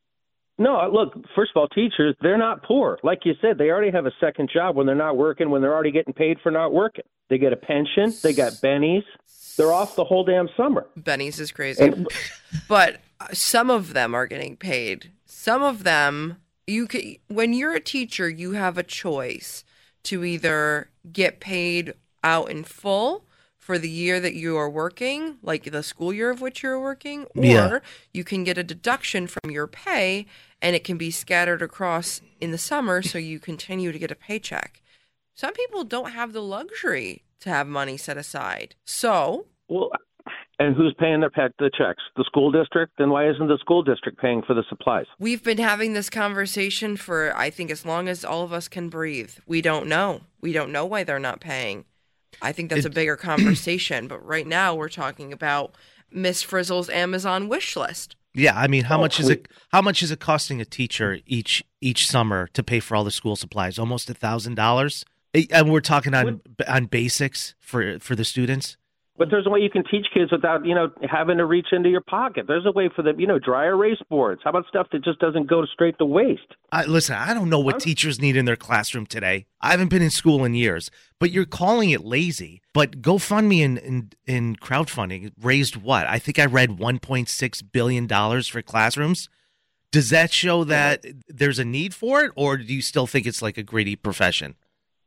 No, look, first of all, teachers, they're not poor. Like you said, they already have a second job when they're not working, when they're already getting paid for not working. They get a pension. They got bennies. They're off the whole damn summer. Benny's is crazy. And, but some of them are getting paid. Some of them, you can, when you're a teacher, you have a choice to either get paid out in full for the year that you are working, like the school year of which you're working, or Yeah. you can get a deduction from your pay and it can be scattered across in the summer so you continue to get a paycheck. Some people don't have the luxury to have money set aside. So, well, and who's paying their pe- the checks? The school district? Then why isn't the school district paying for the supplies? we've been having this conversation for, I think, as long as all of us can breathe. We don't know. We don't know why they're not paying. I think that's It- a bigger conversation. But right now we're talking about Miss Frizzle's Amazon wish list. Yeah, I mean, how Oh, much is it? How much is it costing a teacher each each summer to pay for all the school supplies? Almost a thousand dollars. And we're talking on on basics for for the students. But there's a way you can teach kids without, you know, having to reach into your pocket. There's a way for them, you know, dry erase boards. How about stuff that just doesn't go straight to waste? I, listen, I don't know what teachers need in their classroom today. I haven't been in school in years, but you're calling it lazy. But GoFundMe and in, in crowdfunding raised what? I think I read one point six billion dollars for classrooms. Does that show that there's a need for it, or do you still think it's like a greedy profession?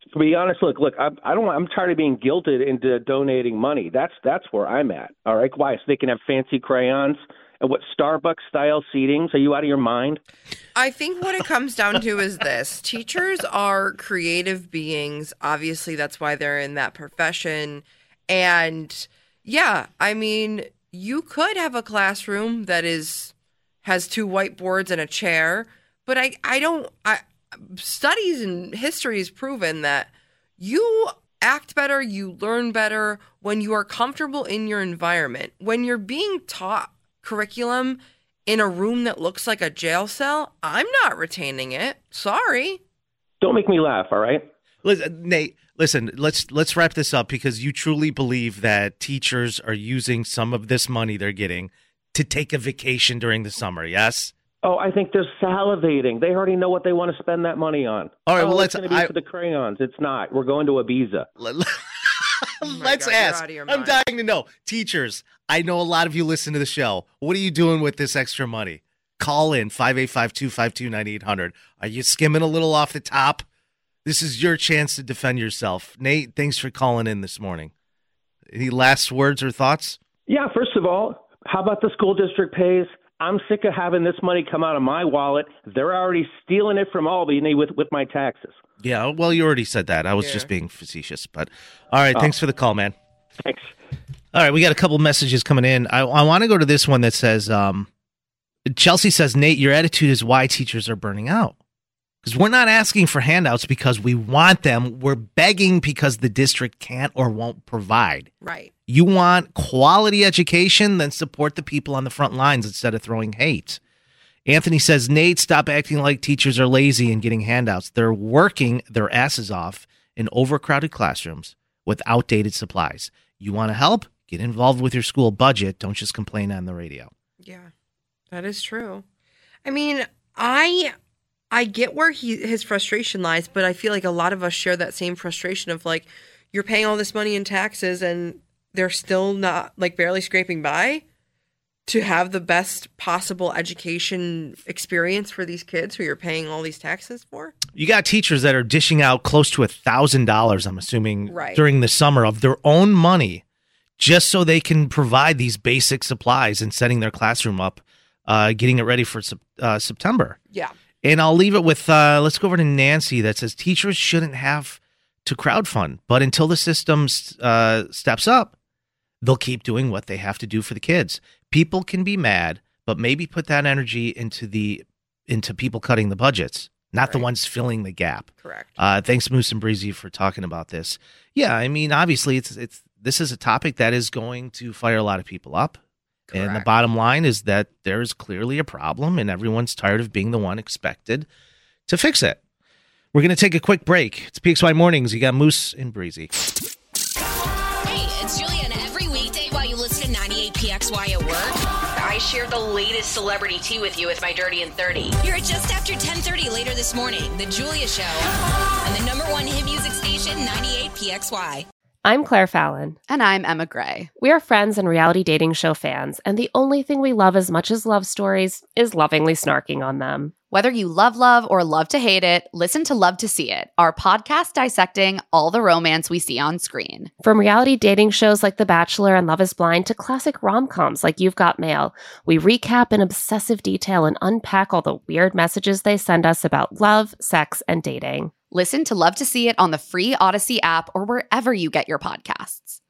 To be honest, look, look, I, I don't. I'm tired of being guilted into donating money. That's that's where I'm at. All right, why? So they can have fancy crayons and what Starbucks style seatings? Are you out of your mind? I think what it comes down to is this: teachers are creative beings. Obviously, that's why they're in that profession. And yeah, I mean, you could have a classroom that is has two whiteboards and a chair, but I I don't. I studies and history has proven that you act better, you learn better when you are comfortable in your environment. When you're being taught curriculum in a room that looks like a jail cell, I'm not retaining it. Sorry. Don't make me laugh, all right? Listen, Nate, listen, let's let's wrap this up because you truly believe that teachers are using some of this money they're getting to take a vacation during the summer, yes? Oh, I think they're salivating. They already know what they want to spend that money on. All right, oh, well, let's. It's going to be I, for the crayons. It's not. We're going to Ibiza. Oh let's God, ask. I'm dying to know. Teachers, I know a lot of you listen to the show. What are you doing with this extra money? Call in five eight five, two five two, nine eight hundred. Are you skimming a little off the top? This is your chance to defend yourself. Nate, thanks for calling in this morning. Any last words or thoughts? Yeah, first of all, how about the school district pays? I'm sick of having this money come out of my wallet. They're already stealing it from Albany with, with my taxes. Yeah, well, you already said that. I was Yeah. just being facetious. But all right, Oh. thanks for the call, man. Thanks. All right, we got a couple messages coming in. I, I want to go to this one that says, um, Chelsea says, Nate, your attitude is why teachers are burning out. Because we're not asking for handouts because we want them. We're begging because the district can't or won't provide. Right. You want quality education, then support the people on the front lines instead of throwing hate. Anthony says, Nate, stop acting like teachers are lazy and getting handouts. They're working their asses off in overcrowded classrooms with outdated supplies. You want to help? Get involved with your school budget. Don't just complain on the radio. Yeah, that is true. I mean, I I get where he his frustration lies, but I feel like a lot of us share that same frustration of like, you're paying all this money in taxes and they're still not like barely scraping by to have the best possible education experience for these kids who you're paying all these taxes for. You got teachers that are dishing out close to a thousand dollars, I'm assuming, Right. during the summer of their own money, just so they can provide these basic supplies and setting their classroom up, uh, getting it ready for Sep- uh, September. Yeah. And I'll leave it with, uh, let's go over to Nancy that says teachers shouldn't have to crowdfund, but until the system uh, steps up, they'll keep doing what they have to do for the kids. People can be mad, but maybe put that energy into the into people cutting the budgets, not the ones filling the gap. Correct. Uh, thanks, Moose and Breezy, for talking about this. Yeah, I mean, obviously, it's it's this is a topic that is going to fire a lot of people up. And the Correct. bottom line is that there's clearly a problem, and everyone's tired of being the one expected to fix it. We're going to take a quick break. It's P X Y Mornings. You got Moose and Breezy. Hey, it's Julia, and every weekday while you listen to ninety-eight P X Y at work, I share the latest celebrity tea with you with my Dirty and thirty. You're at just after ten thirty later this morning, The Julia Show, and the number one hit music station, ninety-eight P X Y. I'm Claire Fallon. And I'm Emma Gray. We are friends and reality dating show fans, and the only thing we love as much as love stories is lovingly snarking on them. Whether you love love or love to hate it, listen to Love to See It, our podcast dissecting all the romance we see on screen. From reality dating shows like The Bachelor and Love is Blind to classic rom-coms like You've Got Mail, we recap in obsessive detail and unpack all the weird messages they send us about love, sex, and dating. Listen to Love to See It on the free Odyssey app or wherever you get your podcasts.